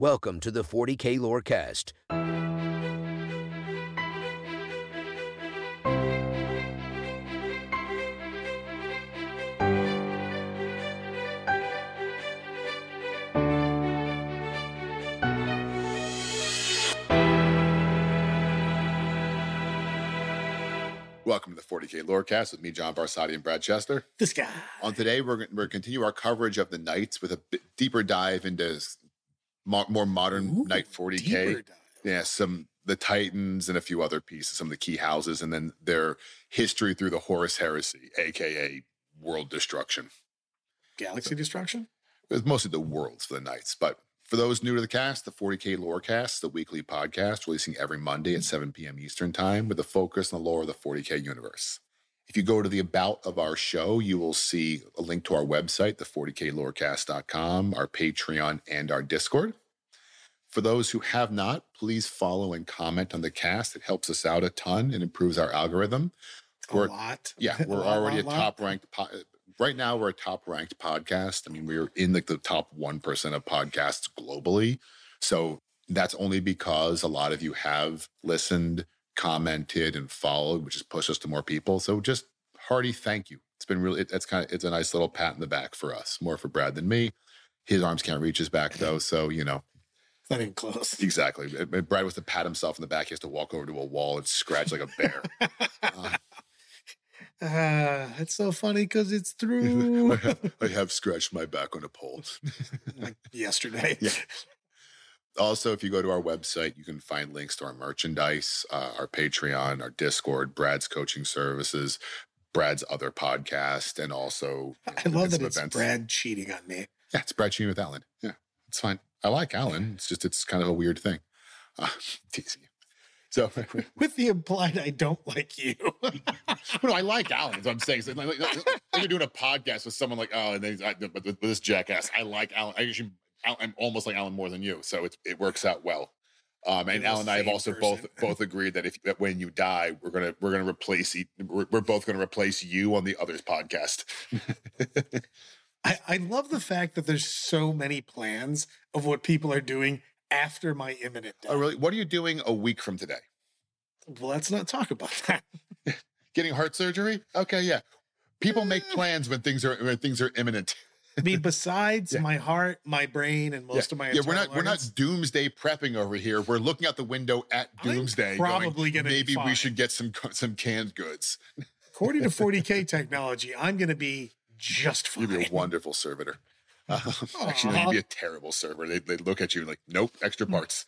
Welcome to the 40K Lorecast. Welcome to the 40K Lorecast with me, John Barsati, and Brad Chester. This guy. On today, we're going to continue our coverage of the Knights with a bit deeper dive into more modern Knight 40K. Yeah, the Titans and a few other pieces, some of the key houses, and then their history through the Horus Heresy, aka World Destruction. Galaxy Destruction? It was mostly the worlds for the Knights, but for those new to the cast, the 40K Lorecast, the weekly podcast releasing every Monday at 7 p.m. Eastern Time with a focus on the lore of the 40K universe. If you go to the about of our show, you will see a link to our website, the40klorecast.com, our Patreon, and our Discord. For those who have not, please follow and comment on the cast. It helps us out a ton and improves our algorithm. A lot. Yeah, we're already a top-ranked right now, we're a top-ranked podcast. I mean, we're in the top 1% of podcasts globally. So that's only because a lot of you have listened, commented, and followed, which has pushed us to more people. So just hearty thank you. It's been really, it's a nice little pat in the back for us. More for Brad than me. His arms can't reach his back, though. So, It's not even close. Exactly. If Brad was to pat himself in the back, he has to walk over to a wall and scratch like a bear. It's so funny because it's true. I have scratched my back on a pole. Like yesterday. Yeah. Also, if you go to our website, you can find links to our merchandise, our Patreon, our Discord, Brad's coaching services, Brad's other podcast, and also I love that it's events. Brad cheating on me. Yeah, it's Brad cheating with Alan. Yeah, it's fine. I like Alan. It's kind of a weird thing. Teasing you. So, with the implied, I don't like you. No, I like Alan. That's what I'm saying. So, like you're doing a podcast with someone like, oh, and then with this jackass. I like Alan. I'm almost like Alan more than you, so it works out well. And Alan and I have also both agreed that when you die, we're gonna replace we're both gonna replace you on the other's podcast. I love the fact that there's so many plans of what people are doing after my imminent death. Oh, really? What are you doing a week from today? Well, let's not talk about that. Getting heart surgery? Okay, yeah. People make plans when things are imminent. I mean, besides my heart, my brain, and most of my we're not doomsday prepping over here. We're looking out the window at doomsday. Probably going to maybe we should get some canned goods. According to 40K technology, I'm going to be just fine. You'd be a wonderful servitor. Actually, no, you'd be a terrible server. They'd look at you like, nope, extra parts.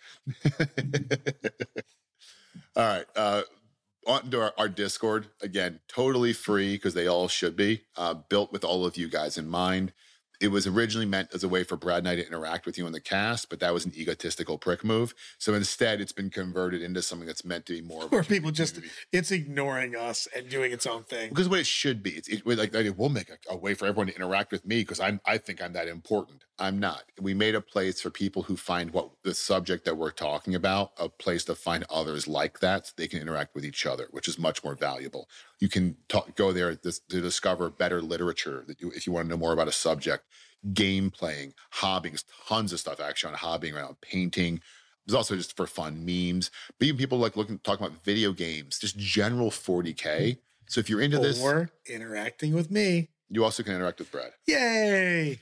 All right. On to our Discord. Again, totally free because they all should be. Built with all of you guys in mind. It was originally meant as a way for Brad and I to interact with you in the cast, but that was an egotistical prick move. So instead, it's been converted into something that's meant to be more. Where people it's ignoring us and doing its own thing. Because what it should be, we'll make a way for everyone to interact with me because I think I'm that important. I'm not. We made a place for people who find what the subject that we're talking about, a place to find others like that so they can interact with each other, which is much more valuable. You can go there to discover better literature if you want to know more about a subject, game playing, hobbying, tons of stuff actually on hobbying around painting. There's also just for fun memes, but even people talking about video games, just general 40K. So if you're into this, or interacting with me, you also can interact with Brad. Yay!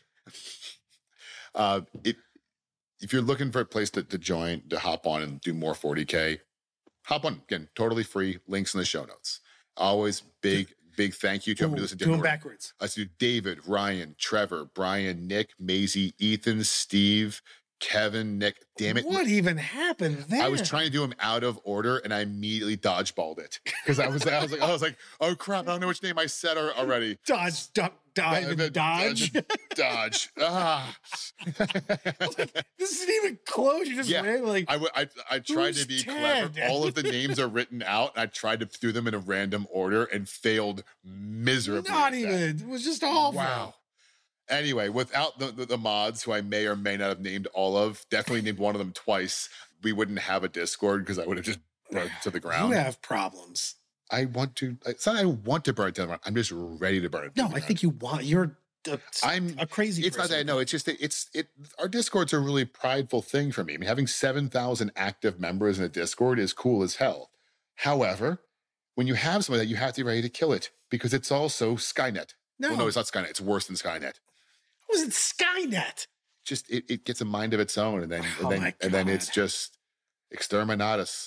If you're looking for a place to join, to hop on and do more 40K, hop on. Again, totally free. Links in the show notes. Always big thank you to everyone who listens to doing backwards. Let's do David, Ryan, Trevor, Brian, Nick, Maisie, Ethan, Steve, Kevin, Nick. Damn it! What even happened there? I was trying to do them out of order, and I immediately dodgeballed it because I was like, oh crap! I don't know which name I said already. Dodge, duck, dive, and dodge. Dodge. Ah. This isn't even close. You just ran like. I tried to be clever. All of the names are written out. And I tried to do them in a random order and failed miserably. Not even. It was just awful. Wow. Anyway, without the mods, who I may or may not have named all of, definitely named one of them twice, we wouldn't have a Discord because I would have just burned it to the ground. You have problems. It's not I want to burn it to the ground. I'm just ready to burn it to the ground. No, I think you want. You're a crazy. It's not that I know. It's just our Discord's a really prideful thing for me. I mean, having 7,000 active members in a Discord is cool as hell. However, when you have something that, you have to be ready to kill it because it's also Skynet. No, it's not Skynet. It's worse than Skynet. Was it Skynet? Just it gets a mind of its own, and then it's just exterminatus.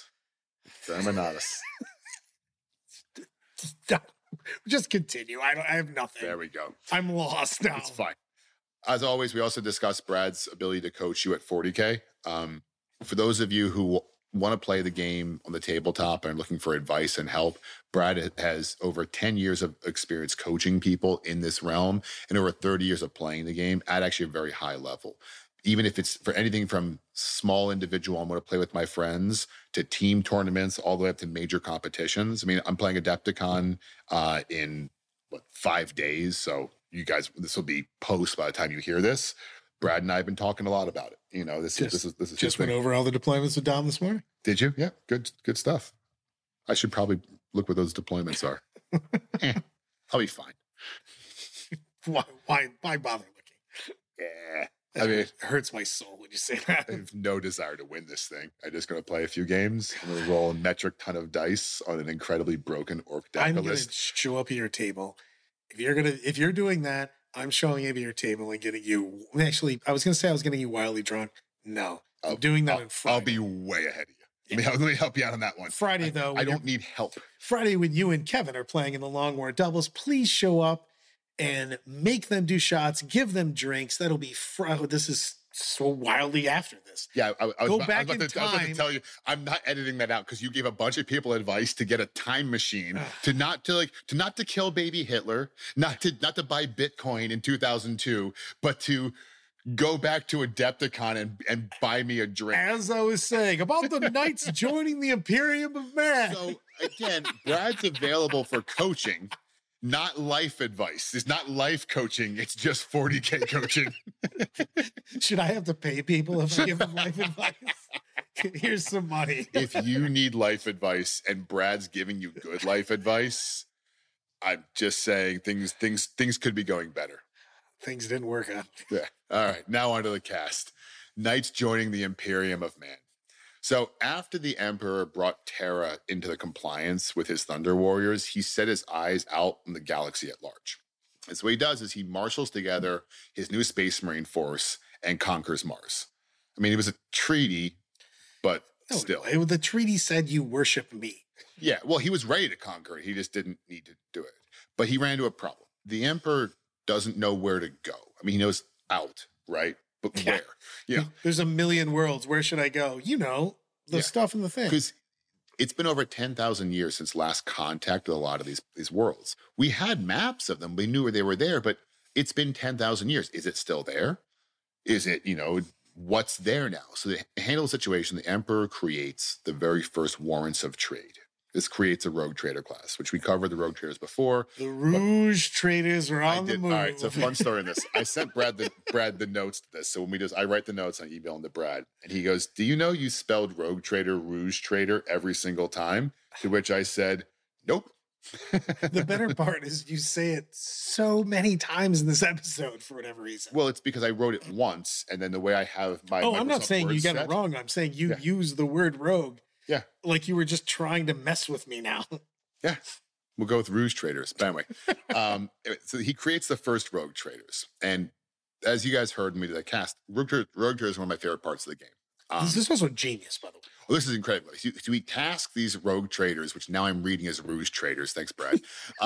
Just continue. I have nothing. There we go. I'm lost now. It's fine. As always, we also discussed Brad's ability to coach you at 40K. For those of you who want to play the game on the tabletop and are looking for advice and help, Brad has over 10 years of experience coaching people in this realm and over 30 years of playing the game at actually a very high level. Even if it's for anything from small individual, I'm going to play with my friends, to team tournaments, all the way up to major competitions. I mean, I'm playing Adepticon in 5 days. So you guys, this will be post by the time you hear this. Brad and I have been talking a lot about it. You know, this is just went over all the deployments with Dom this morning. Did you? Yeah, good stuff. I should probably look what those deployments are. I'll be fine. Why bother looking? Yeah. I mean, it hurts my soul when you say that. I have no desire to win this thing. I'm just going to play a few games. I'm going to roll a metric ton of dice on an incredibly broken orc deck. I'm going to show up at your table. If you're doing that, I'm showing up at your table and getting you. Actually, I was going to say I was getting you wildly drunk. No, I'm doing that on Friday. I'll be way ahead of you. Let me help you out on that one. Friday, though. I don't need help. Friday, when you and Kevin are playing in the Long War doubles, please show up and make them do shots, give them drinks. That'll be this is so wildly after this. Yeah, I was about to tell you, I'm not editing that out because you gave a bunch of people advice to get a time machine to not to kill baby Hitler, not to buy Bitcoin in 2002, but to go back to Adepticon and buy me a drink. As I was saying about the knights joining the Imperium of Man. So again, Brad's available for coaching. Not life advice. It's not life coaching. It's just 40K coaching. Should I have to pay people if I give them life advice? Here's some money. If you need life advice and Brad's giving you good life advice, I'm just saying things could be going better. Things didn't work out. Yeah. All right. Now on to the cast. Knights joining the Imperium of Man. So after the Emperor brought Terra into the compliance with his Thunder Warriors, he set his eyes out on the galaxy at large. And so what he does is he marshals together his new Space Marine force and conquers Mars. I mean, it was a treaty, but still. The treaty said you worship me. Yeah, well, he was ready to conquer it. He just didn't need to do it. But he ran into a problem. The Emperor doesn't know where to go. I mean, he knows out, right? But where? Yeah. There's a million worlds. Where should I go? You know, the stuff in the thing. Because it's been over 10,000 years since last contact with a lot of these worlds. We had maps of them. We knew where they were there, but it's been 10,000 years. Is it still there? Is it, what's there now? So to handle the situation, the Emperor creates the very first warrants of trade. This creates a rogue trader class, which we covered the rogue traders before. The Rouge traders are on the move. All right, it's a fun story in this. I sent Brad the notes to this. So when I write the notes, I email them to Brad. And he goes, "Do you know you spelled rogue trader, Rouge trader every single time?" To which I said, "Nope." The better part is you say it so many times in this episode for whatever reason. Well, it's because I wrote it once, and then the way I have my I'm not saying you got it wrong. I'm saying you use the word rogue. Yeah. Like you were just trying to mess with me now. Yeah. We'll go with Rouge traders. But anyway, so he creates the first rogue traders. And as you guys heard when we did that cast, rogue traders is one of my favorite parts of the game. This is also genius, by the way. Well, this is incredible. So we task these rogue traders, which now I'm reading as Rouge traders. Thanks, Brad.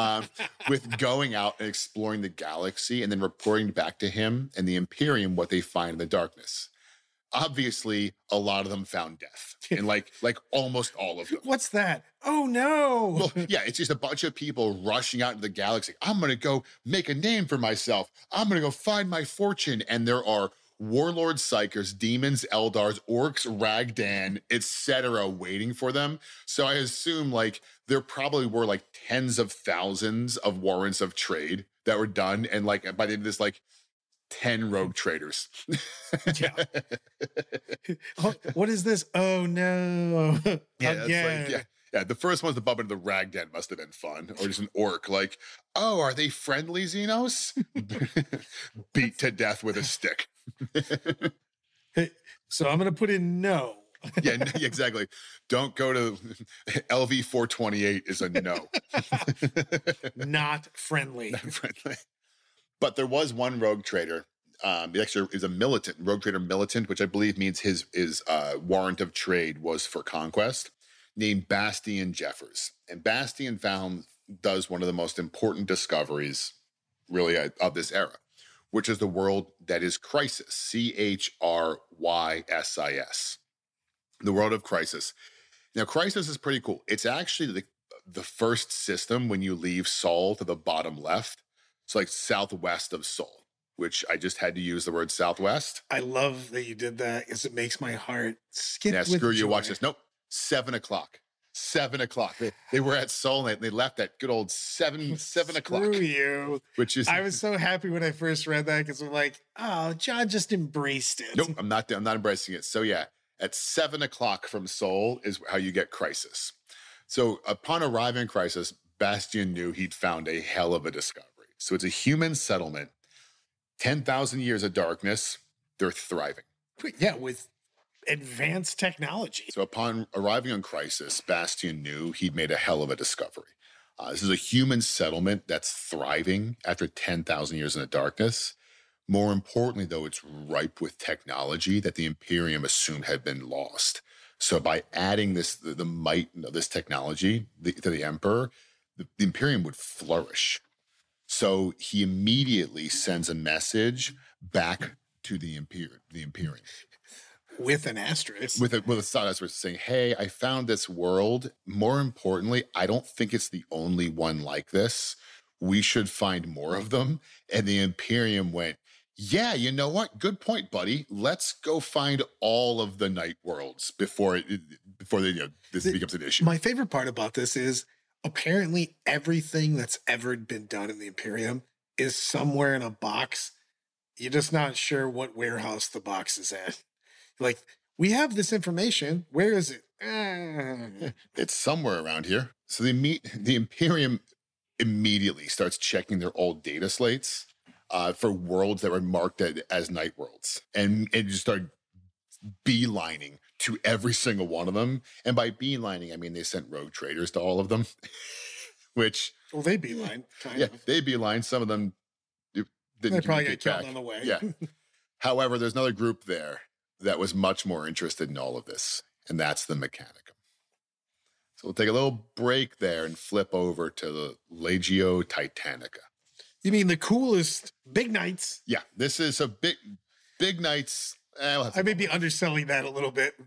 With going out and exploring the galaxy and then reporting back to him and the Imperium what they find in the darkness. Obviously, a lot of them found death, and like almost all of them. What's that? Oh no! Well, yeah, it's just a bunch of people rushing out into the galaxy. I'm gonna go make a name for myself. I'm gonna go find my fortune. And there are warlords, psychers, demons, eldars, orcs, Ragdan, etc., waiting for them. So I assume there probably were tens of thousands of warrants of trade that were done, and by the end of this, 10 rogue traders. Yeah. What is this? Oh no. Yeah, Yeah, the first one's the bump into the rag den must have been fun. Or just an orc, like, oh, are they friendly, Xenos? Beat to death with a stick. Hey, so I'm going to put in no. Yeah, exactly. Don't go to LV 428 is a no. Not friendly. Not friendly. But there was one rogue trader. He actually is a militant, rogue trader militant, which I believe means his warrant of trade was for conquest, named Bastian Jeffers. And Bastian does one of the most important discoveries, really, of this era, which is the world that is Crisis, Chryssis. The world of Crisis. Now, Crisis is pretty cool. It's actually the first system when you leave Sol to the bottom left. It's like southwest of Sol, which I just had to use the word southwest. I love that you did that because it makes my heart skip. Yeah, with screw you. joy. Watch this. Nope. 7 o'clock. 7 o'clock. They were at Sol and they left at good old 7 o'clock. Screw you. Which is I was so happy when I first read that because I'm like, oh, John just embraced it. Nope, I'm not embracing it. So yeah, at 7 o'clock from Sol is how you get Crisis. So upon arriving in Crisis, Bastian knew he'd found a hell of a discovery. So it's a human settlement, 10,000 years of darkness. They're thriving. Yeah, with advanced technology. So upon arriving on Crisis, Bastian knew he'd made a hell of a discovery. This is a human settlement that's thriving after 10,000 years in the darkness. More importantly, though, it's ripe with technology that the Imperium assumed had been lost. So by adding the might of this technology to the Emperor, the Imperium would flourish. So he immediately sends a message back to the Imperium. With an asterisk. With a side asterisk saying, hey, I found this world. More importantly, I don't think it's the only one like this. We should find more of them. And the Imperium went, yeah, you know what? Good point, buddy. Let's go find all of the night worlds before this becomes an issue. My favorite part about this is apparently everything that's ever been done in the Imperium is somewhere in a box. You're just not sure what warehouse the box is at. Like, we have this information. Where is it? It's somewhere around here. So the Imperium immediately starts checking their old data slates for worlds that were marked as night worlds, and just started beelining to every single one of them. And by beelining, I mean they sent rogue traders to all of them, which they beeline. They beeline. Some of them didn't. They probably got killed on the way. Yeah. However, there's another group there that was much more interested in all of this, and that's the Mechanicum. So we'll take a little break there and flip over to the Legio Titanica. You mean the coolest big knights? Yeah, this is a big knights. I may be underselling that a little bit.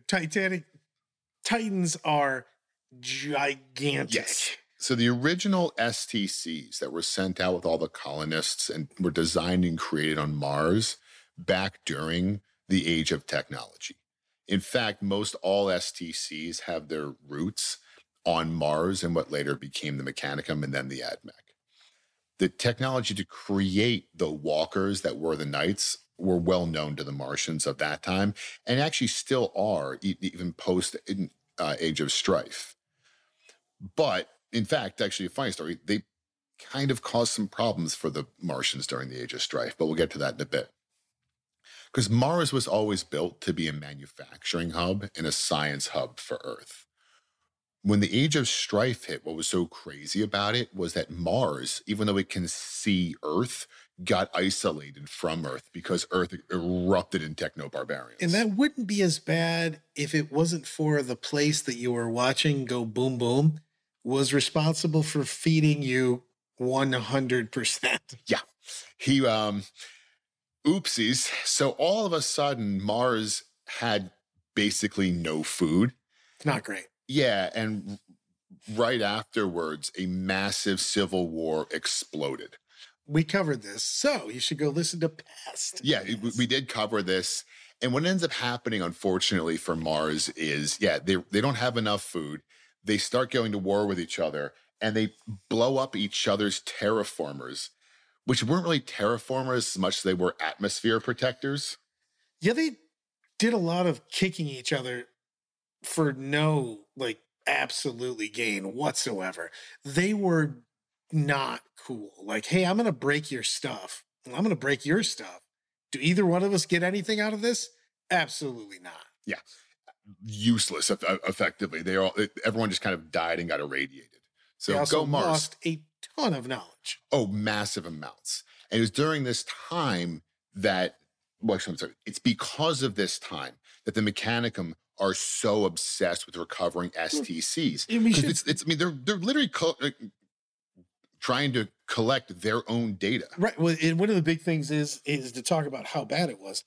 Titans are gigantic. Yes. So the original STCs that were sent out with all the colonists and were designed and created on Mars back during the age of technology. In fact, most all STCs have their roots on Mars and what later became the Mechanicum and then the AdMech. The technology to create the walkers that were the knights were well known to the Martians of that time, and actually still are, even post Age of Strife. But in fact, actually a funny story, they kind of caused some problems for the Martians during the Age of Strife, but we'll get to that in a bit. Because Mars was always built to be a manufacturing hub and a science hub for Earth. When the Age of Strife hit, what was so crazy about it was that Mars, even though it can see Earth, got isolated from Earth because Earth erupted in techno-barbarians. And that wouldn't be as bad if it wasn't for the place that you were watching go boom, boom, was responsible for feeding you 100%. Yeah. He, oopsies. So all of a sudden, Mars had basically no food. Not great. Yeah, and right afterwards, a massive civil war exploded. We covered this, so you should go listen to past. Yeah, we did cover this. And what ends up happening, unfortunately, for Mars is, they don't have enough food. They start going to war with each other, and they blow up each other's terraformers, which weren't really terraformers as much as they were atmosphere protectors. Yeah, they did a lot of kicking each other for no absolutely gain whatsoever. They were not cool. Like, hey, I'm going to break your stuff. I'm going to break your stuff. Do either one of us get anything out of this? Absolutely not. Yeah. Useless, effectively. Everyone just kind of died and got irradiated. So they also go Mars. Lost a ton of knowledge. Oh, massive amounts. And it was during this time that, well, I'm sorry, it's because of this time that the Mechanicum are so obsessed with recovering STCs. They're literally trying to collect their own data. Right. Well, and one of the big things is to talk about how bad it was.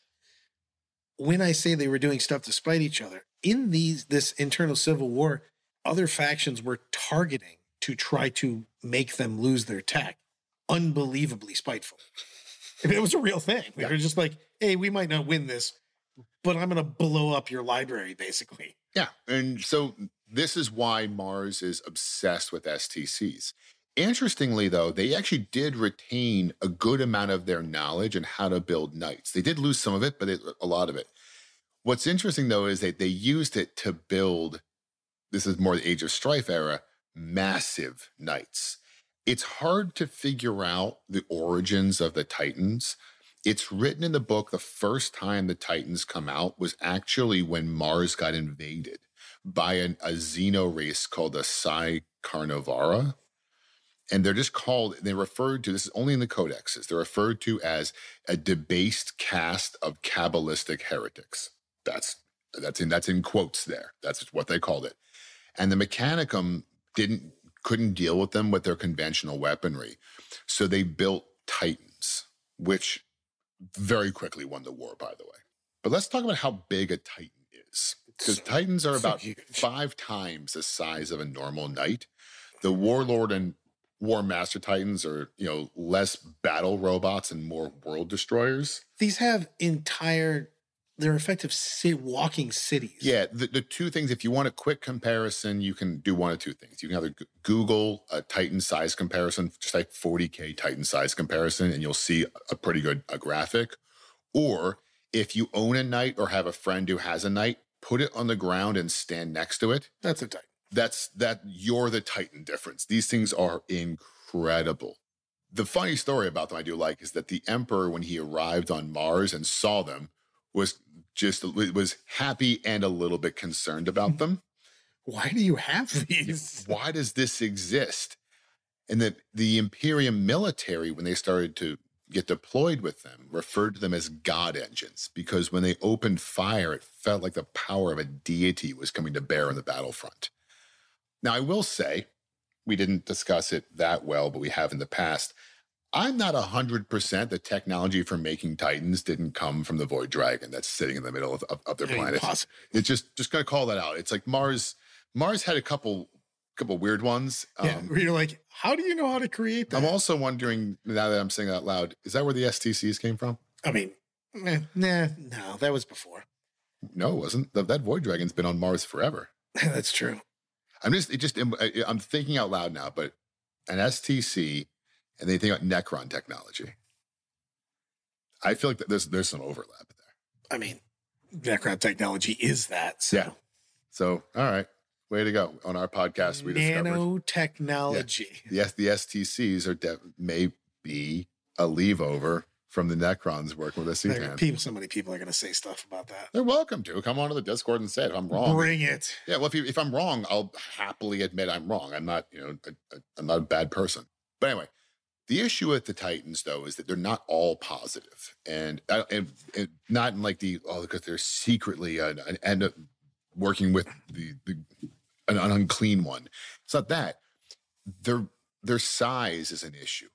When I say they were doing stuff to spite each other, in this internal civil war, other factions were targeting to try to make them lose their tech. Unbelievably spiteful. I mean, it was a real thing. They were just like, hey, we might not win this, but I'm going to blow up your library, basically. Yeah. And so this is why Mars is obsessed with STCs. Interestingly, though, they actually did retain a good amount of their knowledge on how to build knights. They did lose some of it, but a lot of it. What's interesting, though, is that they used it to build, this is more the Age of Strife era, massive knights. It's hard to figure out the origins of the Titans. It's written in the book the first time the Titans come out was actually when Mars got invaded by a xeno race called the Psi Carnivora. And they're just called, they referred to, this is only in the codexes, they're referred to as a debased caste of Kabbalistic heretics. That's in quotes there. That's what they called it. And the Mechanicum couldn't deal with them with their conventional weaponry. So they built Titans, which very quickly won the war, by the way. But let's talk about how big a Titan is. Because Titans are about 5 times the size of a normal knight. The Warlord and War Master Titans are, less battle robots and more world destroyers. These have they're effective walking cities. Yeah, the two things, if you want a quick comparison, you can do one of two things. You can either Google a Titan size comparison, just like 40K Titan size comparison, and you'll see a pretty good graphic. Or if you own a knight or have a friend who has a knight, put it on the ground and stand next to it. That's a Titan. You're the Titan difference. These things are incredible. The funny story about them I do like is that the Emperor, when he arrived on Mars and saw them, was happy and a little bit concerned about them. Why do you have these? Why does this exist? And that the Imperium military, when they started to get deployed with them, referred to them as God engines, because when they opened fire, it felt like the power of a deity was coming to bear on the battlefront. Now, I will say, we didn't discuss it that well, but we have in the past. I'm not 100% the technology for making Titans didn't come from the Void Dragon that's sitting in the middle of their planet. Impossible. It's just going to call that out. It's like Mars had a couple weird ones. Where you're like, how do you know how to create that? I'm also wondering, now that I'm saying that out loud, is that where the STCs came from? I mean, no, that was before. No, it wasn't. That Void Dragon's been on Mars forever. That's true. I'm thinking out loud now, but an STC, and they think about Necron technology. I feel like there's some overlap there. I mean, Necron technology is that. So. Yeah. So, all right. Way to go. On our podcast, we discovered nanotechnology. Yes, the STCs may be a leave over from the Necrons working with a CTAN. So many people are going to say stuff about that. They're welcome to. Come on to the Discord and say it if I'm wrong. Bring it. Yeah, well, if I'm wrong, I'll happily admit I'm wrong. I'm not, I'm not a bad person. But anyway, the issue with the Titans, though, is that they're not all positive, and not in like because they're secretly working with an unclean one. It's not that. Their size is an issue.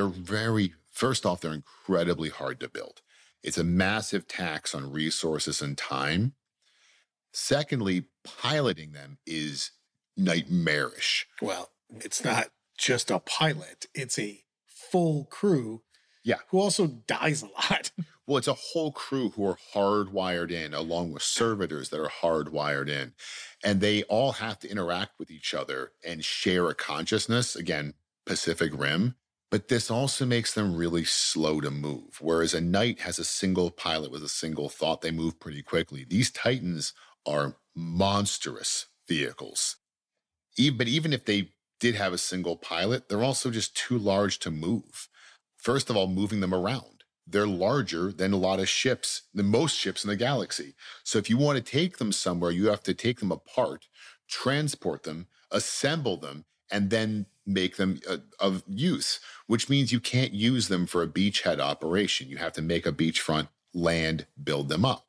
First off, they're incredibly hard to build. It's a massive tax on resources and time. Secondly, piloting them is nightmarish. Well, it's not just a pilot. It's a full crew. Yeah. Who also dies a lot. Well, it's a whole crew who are hardwired in, along with servitors that are hardwired in. And they all have to interact with each other and share a consciousness. Again, Pacific Rim. But this also makes them really slow to move. Whereas a knight has a single pilot with a single thought. They move pretty quickly. These Titans are monstrous vehicles. But even if they did have a single pilot, they're also just too large to move. First of all, moving them around. They're larger than a lot of ships, the most ships in the galaxy. So if you want to take them somewhere, you have to take them apart, transport them, assemble them, and then make them of use, which means you can't use them for a beachhead operation. You have to make a beachfront, land, build them up.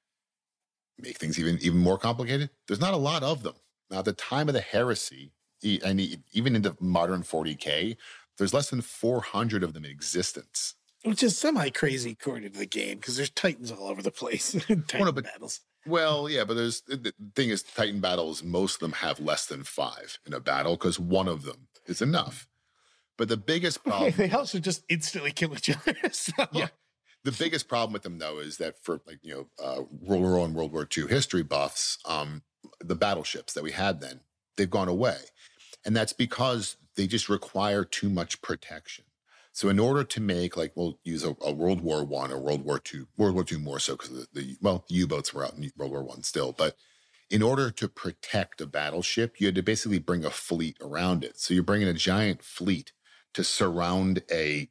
Make things even more complicated. There's not a lot of them. Now, at the time of the heresy, and even into modern 40K, there's less than 400 of them in existence. Which is semi-crazy according to the game, because there's Titans all over the place. Titan battles. Well, yeah, but the thing is, Titan battles, most of them have less than 5 in a battle, because one of them is enough. But the biggest problem... They also just instantly kill each other. So. Yeah. The biggest problem with them, though, is that for World War I and World War II history buffs, the battleships that we had then, they've gone away. And that's because they just require too much protection. So in order to make, we'll use a World War I or World War II more so because the U-boats were out in World War I still. But in order to protect a battleship, you had to basically bring a fleet around it. So you're bringing a giant fleet to surround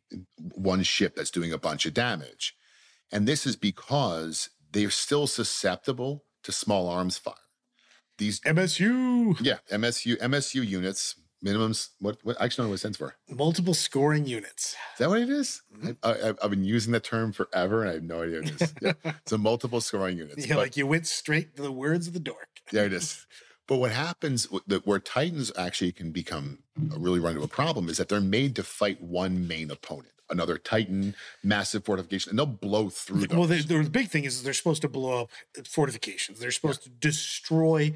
one ship that's doing a bunch of damage. And this is because they're still susceptible to small arms fire. These MSU. Yeah, MSU units, minimums, what I actually don't know what it stands for. Multiple scoring units. Is that what it is? Mm-hmm. I've been using that term forever and I have no idea what it is. Yeah. So multiple scoring units. Yeah, you went straight to the words of the dork. Yeah, it is. But what happens, where Titans actually can become really run into a problem, is that they're made to fight one main opponent, another Titan, massive fortification, and they'll blow through those. Well, the big thing is they're supposed to blow up fortifications. They're supposed to destroy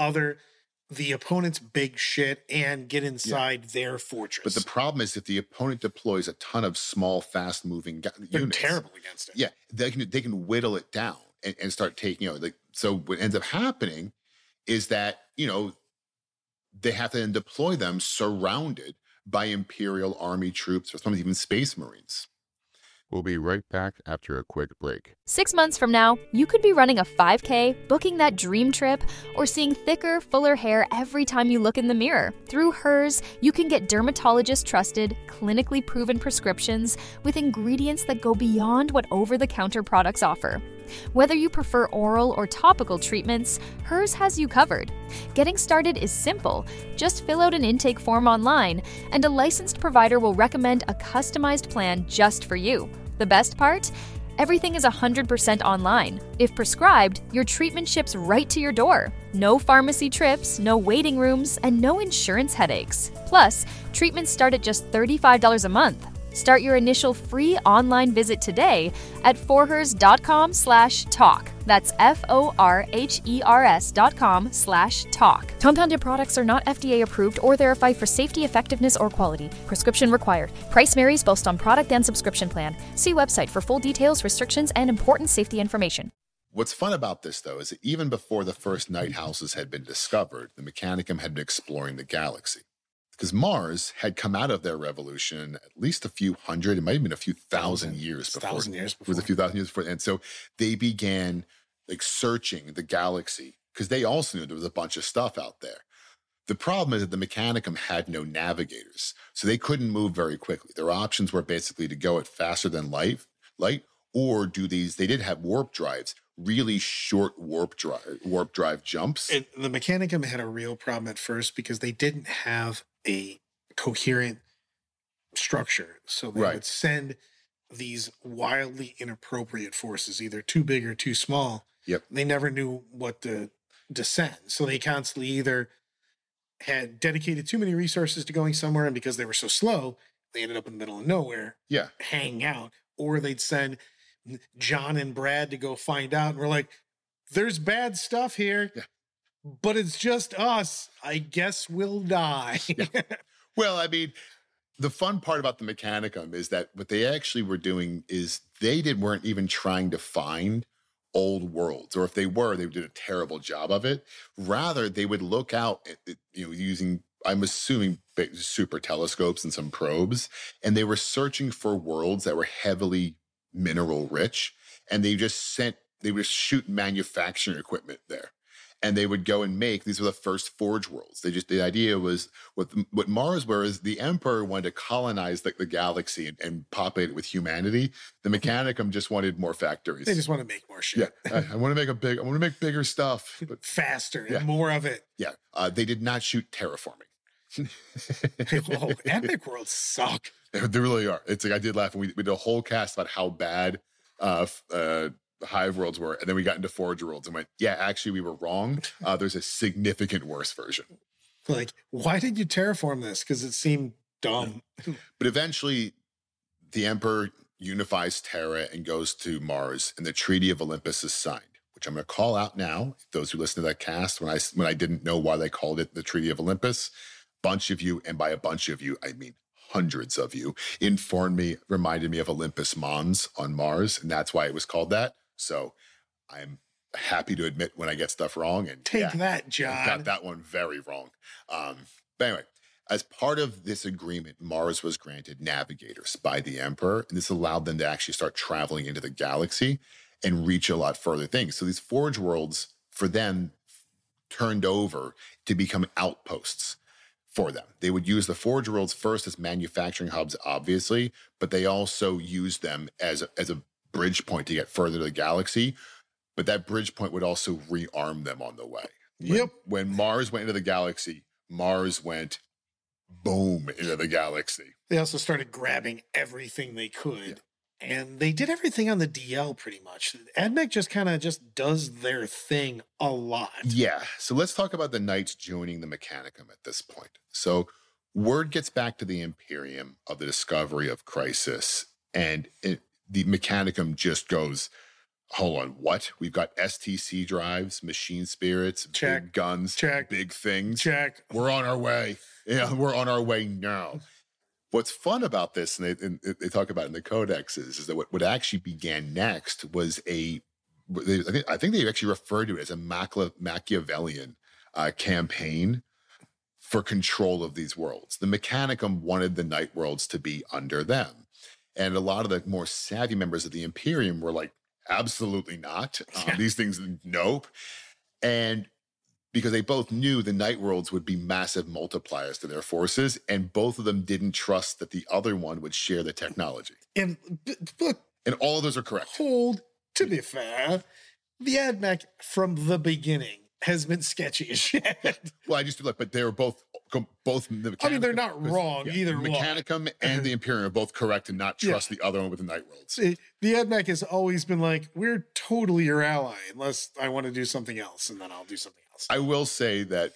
the opponent's big shit and get inside their fortress. But the problem is if the opponent deploys a ton of small, fast-moving units. They're terrible against it. Yeah, they can whittle it down and start taking, so what ends up happening is that, they have to then deploy them surrounded by Imperial Army troops or sometimes even Space Marines. We'll be right back after a quick break. 6 months from now, you could be running a 5K, booking that dream trip, or seeing thicker, fuller hair every time you look in the mirror. Through Hers, you can get dermatologist-trusted, clinically proven prescriptions with ingredients that go beyond what over-the-counter products offer. Whether you prefer oral or topical treatments, Hers has you covered. Getting started is simple. Just fill out an intake form online, and a licensed provider will recommend a customized plan just for you. The best part? Everything is 100% online. If prescribed, your treatment ships right to your door. No pharmacy trips, no waiting rooms, and no insurance headaches. Plus, treatments start at just $35 a month. Start your initial free online visit today at forhers.com/talk. That's FORHERS.com/talk. Compounded products are not FDA approved or verified for safety, effectiveness, or quality. Prescription required. Price varies based on product and subscription plan. See website for full details, restrictions, and important safety information. What's fun about this, though, is that even before the first night houses had been discovered, the Mechanicum had been exploring the galaxy. Because Mars had come out of their revolution at least a few hundred, it might have been a few thousand years before. It was a few thousand years before. And so they began searching the galaxy because they also knew there was a bunch of stuff out there. The problem is that the Mechanicum had no navigators, so they couldn't move very quickly. Their options were basically to go at faster than light, or do these, they did have warp drives, really short warp drive jumps. And the Mechanicum had a real problem at first because they didn't have a coherent structure. So they would send these wildly inappropriate forces, either too big or too small. Yep. They never knew what to send. So they constantly either had dedicated too many resources to going somewhere, and because they were so slow, they ended up in the middle of nowhere, hanging out. Or they'd send John and Brad to go find out, and we're like, there's bad stuff here. Yeah. But it's just us. I guess we'll die. Yeah. Well, I mean, the fun part about the Mechanicum is that what they actually were doing is they weren't even trying to find old worlds, or if they were, they did a terrible job of it. Rather, they would look out, using, I'm assuming, super telescopes and some probes, and they were searching for worlds that were heavily mineral rich, and they would shoot manufacturing equipment there. And they would go and these were the first Forge Worlds. The idea was what Mars were is the Emperor wanted to colonize the galaxy and populate it with humanity. The Mechanicum just wanted more factories. They just want to make more shit. Yeah, I want to make bigger stuff. But, faster and more of it. Yeah, they did not shoot terraforming. Oh, Epic Worlds suck. They really are. It's like I did laugh. We did a whole cast about how bad Hive Worlds were, and then we got into Forge Worlds and went, yeah, actually we were wrong. There's a significant worse version. Like, why did you terraform this? Because it seemed dumb. But eventually, the Emperor unifies Terra and goes to Mars, and the Treaty of Olympus is signed, which I'm going to call out now. Those who listen to that cast, when I didn't know why they called it the Treaty of Olympus, bunch of you, and by a bunch of you, I mean hundreds of you, reminded me of Olympus Mons on Mars, and that's why it was called that. So I'm happy to admit when I get stuff wrong. And take that, John. I got that one very wrong. But anyway, as part of this agreement, Mars was granted navigators by the Emperor, and this allowed them to actually start traveling into the galaxy and reach a lot further things. So these Forge Worlds, for them, turned over to become outposts for them. They would use the Forge Worlds first as manufacturing hubs, obviously, but they also used them as a bridge point to get further to the galaxy. But that bridge point would also rearm them on the way. When Mars went into the galaxy, Mars went boom into the galaxy. They also started grabbing everything they could. Yeah. And they did everything on the DL pretty much. AdMech just does their thing a lot. Yeah. So let's talk about the Knights joining the Mechanicum at this point. So word gets back to the Imperium of the discovery of Crisis, and the Mechanicum just goes, hold on, what? We've got STC drives, machine spirits, big guns, big things. We're on our way. Yeah, we're on our way now. What's fun about this, and they talk about it in the codexes, is that what actually began next was I think they actually referred to it as a Machiavellian campaign for control of these worlds. The Mechanicum wanted the Night Worlds to be under them. And a lot of the more savvy members of the Imperium were like, absolutely not. These things, nope. And because they both knew the Night Worlds would be massive multipliers to their forces, and both of them didn't trust that the other one would share the technology. And all of those are correct. To be fair, the AdMech from the beginning has been sketchy as shit. Well, I just look, but they were both the Mechanicum. I mean, they're not wrong either. The Mechanicum and the Imperium are both correct to not trust the other one with the Night Worlds. The AdMech has always been like, we're totally your ally, unless I want to do something else, and then I'll do something else. I will say that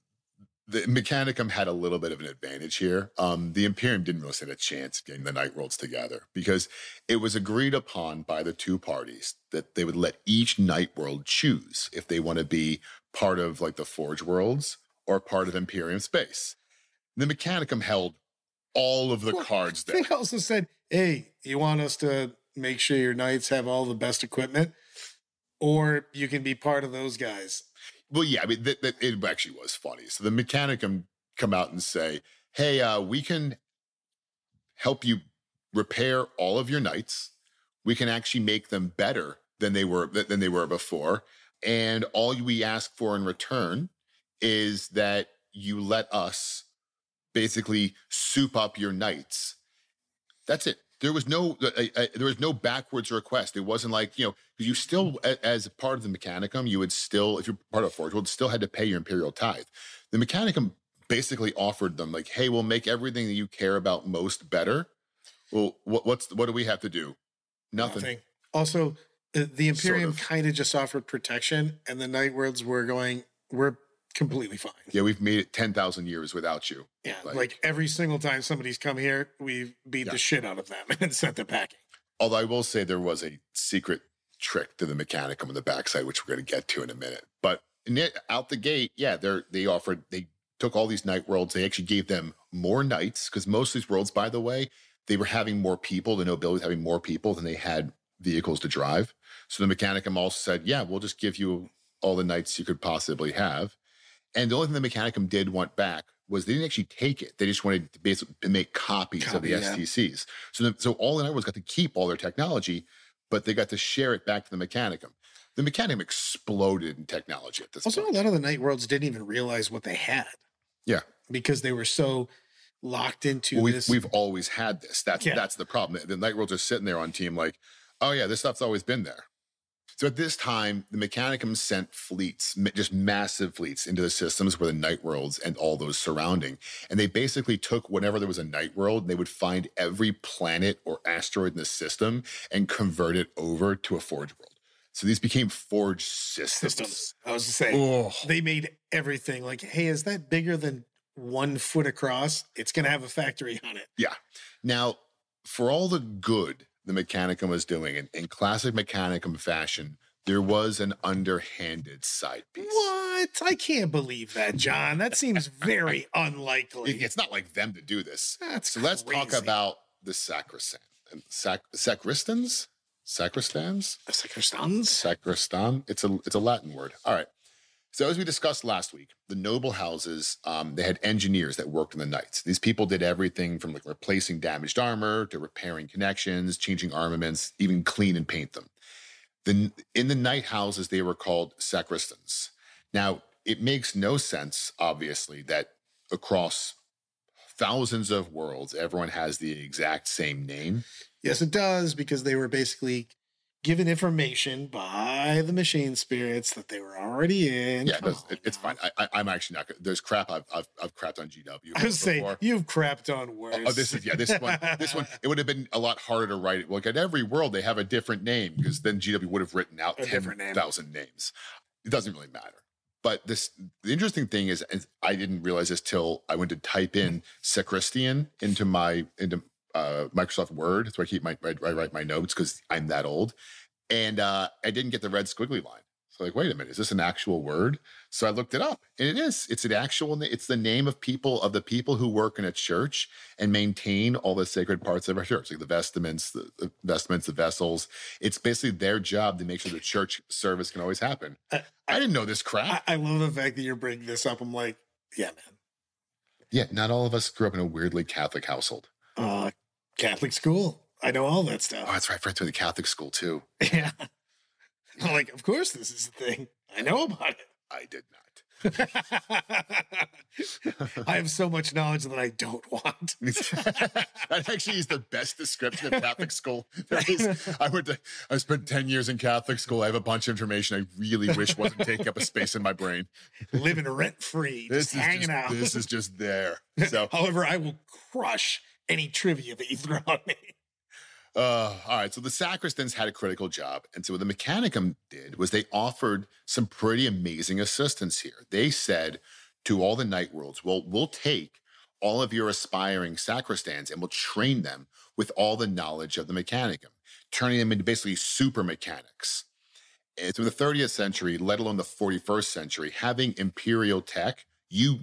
the Mechanicum had a little bit of an advantage here. The Imperium didn't really stand a chance getting the Night Worlds together, because it was agreed upon by the two parties that they would let each Night World choose if they want to be part of like the Forge Worlds or part of Imperium space. The Mechanicum held all of the cards there. They also said, hey, you want us to make sure your knights have all the best equipment, or you can be part of those guys. Well, yeah, I mean, it actually was funny. So the Mechanicum come out and say, hey, we can help you repair all of your knights. We can actually make them better than they were before. And all we ask for in return is that you let us basically soup up your knights. That's it. There was no backwards request. It wasn't like, because you still, as part of the Mechanicum, you would still, if you're part of Forge World, still had to pay your imperial tithe. The Mechanicum basically offered them like, hey, we'll make everything that you care about most better. Well, what do we have to do? Nothing. Also, the Imperium kind of just offered protection, and the Night Worlds were going, we're completely fine. Yeah, we've made it 10,000 years without you. Yeah, like every single time somebody's come here, we've beat the shit out of them and sent them packing. Although I will say there was a secret trick to the Mechanicum on the backside, which we're going to get to in a minute. But out the gate, they took all these Night Worlds. They actually gave them more knights, because most of these worlds, by the way, they were having more people, the nobility was having more people than they had vehicles to drive. So the Mechanicum also said, yeah, we'll just give you all the knights you could possibly have. And the only thing the Mechanicum did want back was they didn't actually take it. They just wanted to basically make copies of the STCs. So all the Night Worlds got to keep all their technology, but they got to share it back to the Mechanicum. The Mechanicum exploded in technology at this Also, point. a lot of the Night Worlds didn't even realize what they had Yeah. because they were so locked into Well, this. we've always had this. That's Yeah. the problem. The Night Worlds are sitting there on team like, oh yeah, this stuff's always been there. So at this time, the Mechanicum sent fleets, just massive fleets, into the systems where the Night Worlds and all those surrounding. And they basically took whenever there was a Night World, they would find every planet or asteroid in the system and convert it over to a Forge World. So these became Forge systems. I was to say, Oh. they made everything like, hey, is that bigger than 1 foot across? It's going to have a factory on it. Yeah. Now, for all the good the Mechanicum was doing, in classic Mechanicum fashion, there was an underhanded side piece. What? I can't believe that, John. That seems very unlikely. It's not like them to do this. That's So let's talk crazy. about the sacristan. Sacristans? Sacristans? Sacristans? Sacristan? It's a Latin word. All right. So as we discussed last week, the noble houses, they had engineers that worked in the knights. These people did everything from like replacing damaged armor to repairing connections, changing armaments, even clean and paint them. Then in the knight houses, they were called sacristans. Now, it makes no sense, obviously, that across thousands of worlds, everyone has the exact same name. Yes, it does, because they were basically given information by the machine spirits that they were already in. Yeah, Come it's on fine. now. I'm actually not. There's crap I've crapped on GW. I was saying, before. you've crapped on worse. Oh, this one. It would have been a lot harder to write. Like at every world, they have a different name because then GW would have written out A different name. 10,000 names. It doesn't really matter. But the interesting thing is I didn't realize this till I went to type in sacristian into Microsoft Word. So I write my notes because I'm that old. And I didn't get the red squiggly line. So like, wait a minute, is this an actual word? So I looked it up, and it is. It's an actual. It's the name of the people who work in a church and maintain all the sacred parts of our church, like the vestments, the vessels. It's basically their job to make sure the church service can always happen. I didn't know this crap. I love the fact that you're bringing this up. I'm like, yeah, man. Yeah, not all of us grew up in a weirdly Catholic household. Catholic school. I know all that stuff. Oh, that's right. Friends went to Catholic school too. Yeah. I'm like, of course this is a thing. I know about it. I did not. I have so much knowledge that I don't want. That actually is the best description of Catholic school there is. I spent 10 years in Catholic school. I have a bunch of information I really wish wasn't taking up a space in my brain. Living rent free, just hanging out. This is just there. So, However, I will crush any trivia that you throw at me. all right. So the sacristans had a critical job. And so what the Mechanicum did was they offered some pretty amazing assistance here. They said to all the night worlds, well, we'll take all of your aspiring sacristans and we'll train them with all the knowledge of the Mechanicum, turning them into basically super mechanics. And so in the 30th century, let alone the 41st century, having imperial tech, you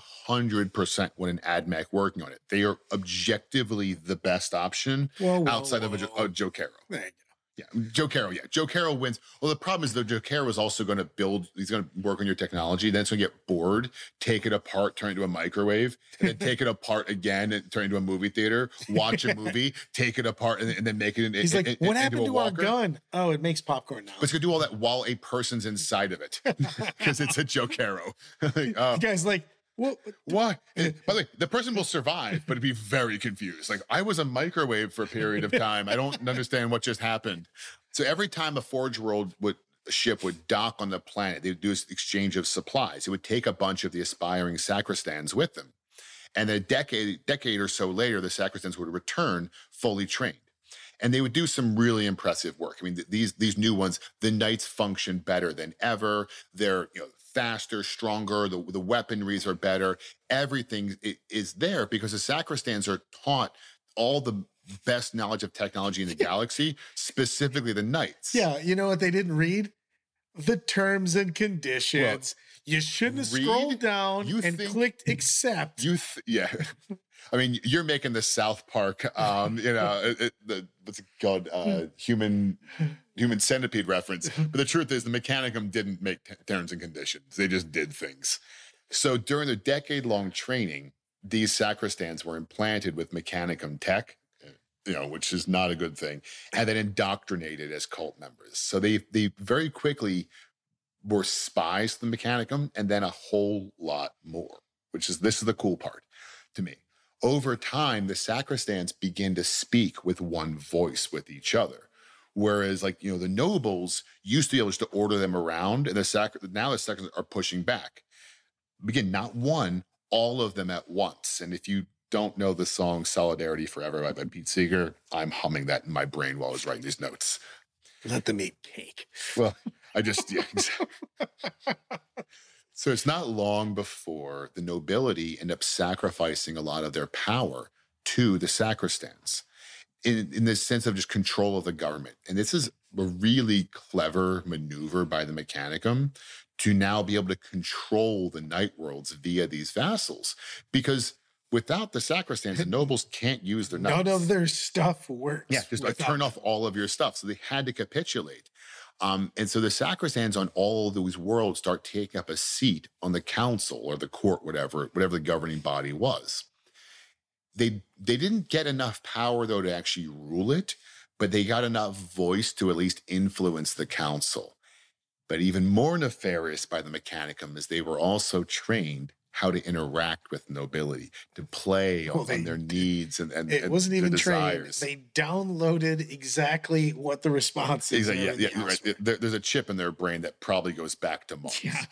100% want an AdMech working on it. They are objectively the best option outside of Joe Caro. There you go. Yeah, Joe Caro. Yeah, Joe Caro wins. Well, the problem is that Joe Caro is also going to he's going to work on your technology. Then it's going to get bored, take it apart, turn it into a microwave, and then take it apart again and turn it into a movie theater, watch a movie, take it apart, and then make it He's like, what happened to our walker. gun? Oh, it makes popcorn now. But it's going to do all that while a person's inside of it because it's a Joe Caro. The guy's like, what? Why? And by the way, the person will survive, but it'd be very confused. Like, I was a microwave for a period of time. I don't understand what just happened. So every time a Forge World ship would dock on the planet, they would do this exchange of supplies. It would take a bunch of the aspiring sacristans with them. And a decade or so later, the sacristans would return fully trained. And they would do some really impressive work. I mean, these new ones, the knights function better than ever. They're faster, stronger. The weaponries are better. Everything is there because the sacristans are taught all the best knowledge of technology in the galaxy, specifically the knights. Yeah, you know what they didn't read? The terms and conditions. You shouldn't have scrolled down and clicked accept. Yeah. I mean, you're making the South Park, what's it called? Human centipede reference. But the truth is the Mechanicum didn't make terms and conditions. They just did things. So during the decade-long training, these sacristans were implanted with Mechanicum tech, which is not a good thing, and then indoctrinated as cult members. So they very quickly were spies to the Mechanicum, and then a whole lot more, this is the cool part to me. Over time, the sacristans begin to speak with one voice with each other. Whereas, like, the nobles used to be able just to order them around, and now the sacristans are pushing back. Again, not one, all of them at once. And if you don't know the song Solidarity Forever by Pete Seeger, I'm humming that in my brain while I was writing these notes. Let them eat cake. Well, exactly. So it's not long before the nobility end up sacrificing a lot of their power to the sacristans in the sense of just control of the government. And this is a really clever maneuver by the Mechanicum to now be able to control the night worlds via these vassals. Because without the sacristans, the nobles can't use their knights. None of their stuff works. Yeah, just turn off all of your stuff. So they had to capitulate. And so the sacristans on all of these worlds start taking up a seat on the council or the court, whatever the governing body was. They didn't get enough power, though, to actually rule it, but they got enough voice to at least influence the council. But even more nefarious by the Mechanicum is they were also trained how to interact with nobility, to play on their needs and it wasn't even desires. They downloaded exactly what the response is. Yeah, right. There's a chip in their brain that probably goes back to Mars. Yeah.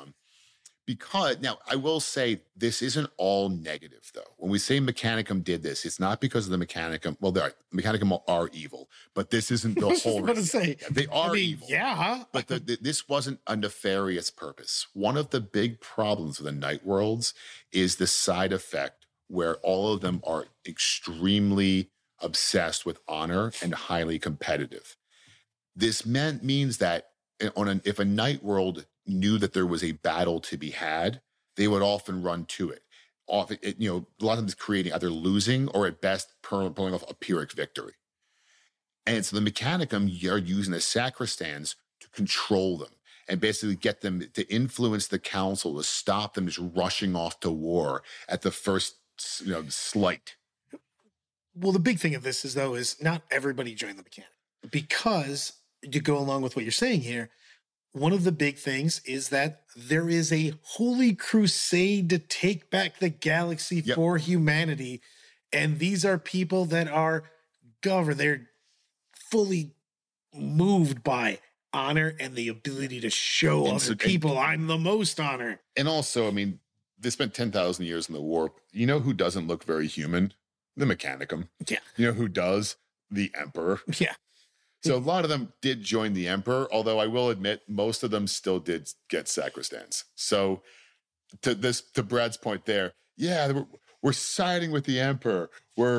Because now I will say this isn't all negative, though. When we say Mechanicum did this, it's not because of the Mechanicum. Well, Mechanicum are evil, but this isn't the whole. I was going to say they are evil. Yeah, but this wasn't a nefarious purpose. One of the big problems with the Night Worlds is the side effect where all of them are extremely obsessed with honor and highly competitive. This means that if a Night World knew that there was a battle to be had, they would often run to it. A lot of times creating either losing or at best pulling off a Pyrrhic victory. And so the Mechanicum are using the sacristans to control them and basically get them to influence the council to stop them just rushing off to war at the first, slight. Well, the big thing of this is not everybody joined the Mechanicum, because to go along with what you're saying here, one of the big things is that there is a holy crusade to take back the galaxy for humanity. And these are people that are governed. They're fully moved by honor and the ability to show other people, I'm the most honor. And also, they spent 10,000 years in the warp. You know who doesn't look very human? The Mechanicum. Yeah. You know who does? The Emperor. Yeah. So a lot of them did join the Emperor, although I will admit most of them still did get sacristans. So to Brad's point there, we're siding with the Emperor.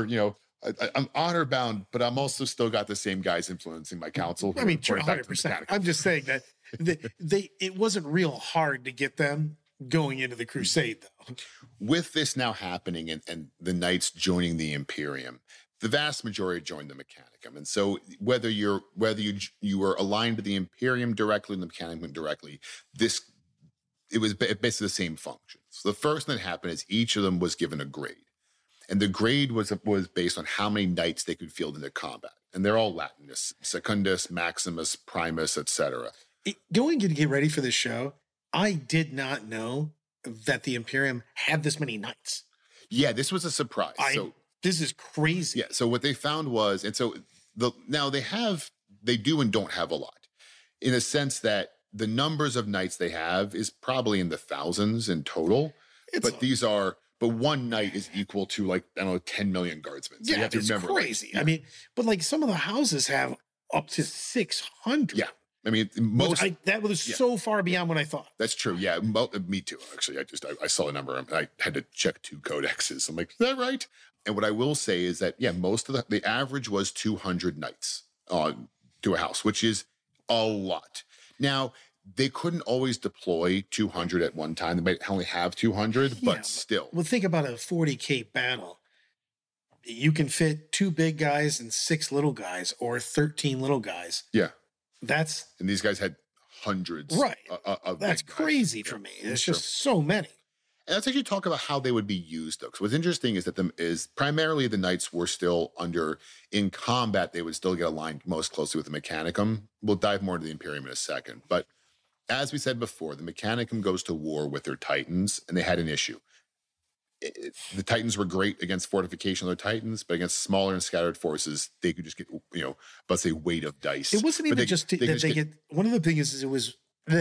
I'm honor bound, but I'm also still got the same guys influencing my council. 100%. I'm just saying that it wasn't real hard to get them going into the crusade, though. With this now happening and the knights joining the Imperium, the vast majority joined the Mechanicum. And so whether you were aligned to the Imperium directly and the Mechanicum directly, it was basically the same function. So the first thing that happened is each of them was given a grade. And the grade was based on how many knights they could field into combat. And they're all Latin: Secundus, Maximus, Primus, etc. Going to get ready for this show, I did not know that the Imperium had this many knights. Yeah, this was a surprise. This is crazy. Yeah. So what they found was, and so now they do and don't have a lot, in a sense that the numbers of knights they have is probably in the thousands in total. But one knight is equal to 10 million guardsmen. So you have to remember, crazy. But some of the houses have up to 600. Yeah. That was so far beyond what I thought. That's true. Yeah. Me too. Actually, I saw a number and I had to check 2 codexes. I'm like, is that right? And what I will say is that, most of the average was 200 knights to a house, which is a lot. Now, they couldn't always deploy 200 at one time. They might only have 200, but still. Well, think about a 40K battle. You can fit 2 big guys and 6 little guys, or 13 little guys. Yeah. And these guys had hundreds. Right. Of that's crazy for me. It's just so many. And let's actually talk about how they would be used, though. Because what's interesting is that primarily the knights were still in combat, they would still get aligned most closely with the Mechanicum. We'll dive more into the Imperium in a second. But as we said before, the Mechanicum goes to war with their Titans, and they had an issue. The Titans were great against fortification of their Titans, but against smaller and scattered forces, they could just get, let's say, weight of dice. It wasn't even one of the things is it was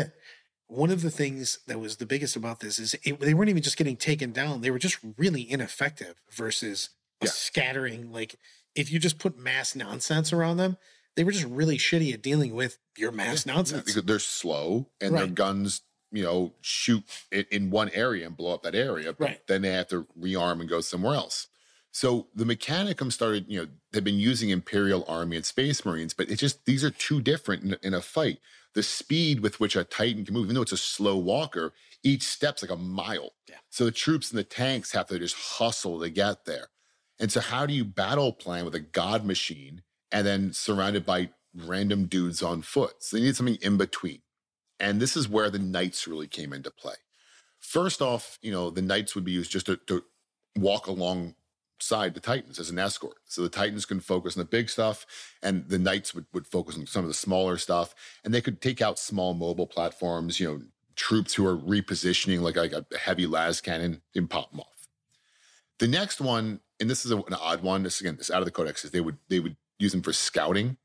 one of the things that was the biggest about this is they weren't even just getting taken down. They were just really ineffective versus a scattering. Like if you just put mass nonsense around them, they were just really shitty at dealing with your mass nonsense. Because they're slow and their guns, shoot in one area and blow up that area. But then they have to rearm and go somewhere else. So the Mechanicum started, they've been using Imperial Army and Space Marines, but these are too different in a fight. The speed with which a Titan can move, even though it's a slow walker, each step's like a mile. Yeah. So the troops and the tanks have to just hustle to get there. And so how do you battle plan with a god machine and then surrounded by random dudes on foot? So they need something in between. And this is where the Knights really came into play. First off, the Knights would be used just to walk alongside the Titans as an escort. So the Titans can focus on the big stuff, and the Knights would focus on some of the smaller stuff, and they could take out small mobile platforms, troops who are repositioning like a heavy las cannon and pop them off. The next one, and this is an odd one, this out of the Codex, is they would use them for scouting.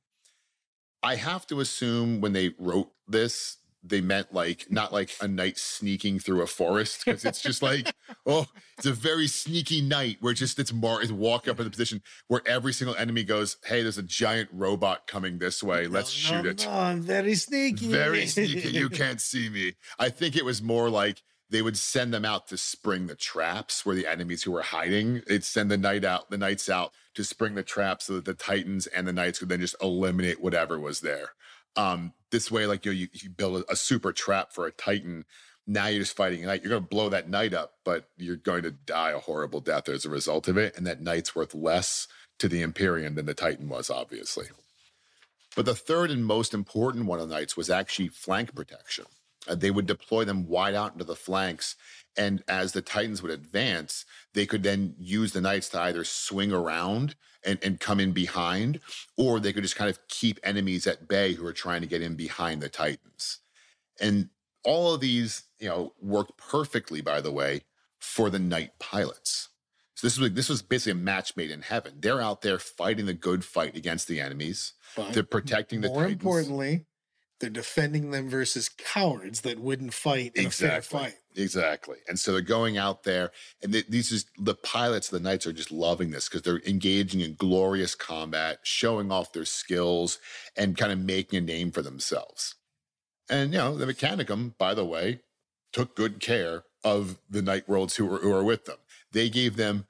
I have to assume when they wrote this, they meant not like a knight sneaking through a forest, because it's just like, it's a very sneaky knight where it's walk up in the position where every single enemy goes, hey, there's a giant robot coming this way. Let's shoot it. I'm very sneaky. Very sneaky. You can't see me. I think it was more like they would send them out to spring the traps where the enemies who were hiding, they'd send the knights out to spring the traps so that the Titans and the Knights could then just eliminate whatever was there. This way, you build a super trap for a Titan. Now you're just fighting a knight. You're going to blow that knight up, but you're going to die a horrible death as a result of it. And that knight's worth less to the Imperium than the Titan was, obviously. But the third and most important one of the knights was actually flank protection. They would deploy them wide out into the flanks. And as the Titans would advance, they could then use the knights to either swing around and come in behind, or they could just kind of keep enemies at bay who are trying to get in behind the Titans. And all of these, worked perfectly, by the way, for the knight pilots. So this was basically a match made in heaven. They're out there fighting the good fight against the enemies. But they're protecting the Titans. More importantly, they're defending them versus cowards that wouldn't fight in a fair fight. Exactly. And so they're going out there, and the pilots of the Knights are just loving this because they're engaging in glorious combat, showing off their skills, and kind of making a name for themselves. And, the Mechanicum, by the way, took good care of the Knight Worlds who are with them. They gave them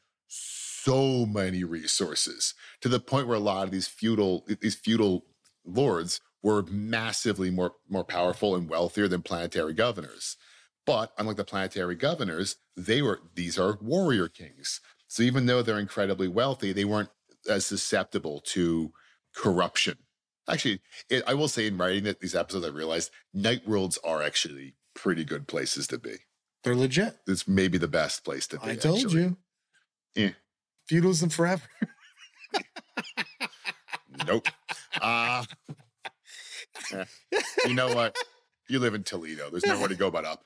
so many resources to the point where a lot of these feudal lords were massively more powerful and wealthier than planetary governors. But unlike the planetary governors, these are warrior kings. So even though they're incredibly wealthy, they weren't as susceptible to corruption. Actually, I will say in writing these episodes, I realized Knight Worlds are actually pretty good places to be. They're legit. It's maybe the best place to be. I told you. Yeah. Feudalism forever. Nope. You know what? You live in Toledo. There's nowhere to go but up.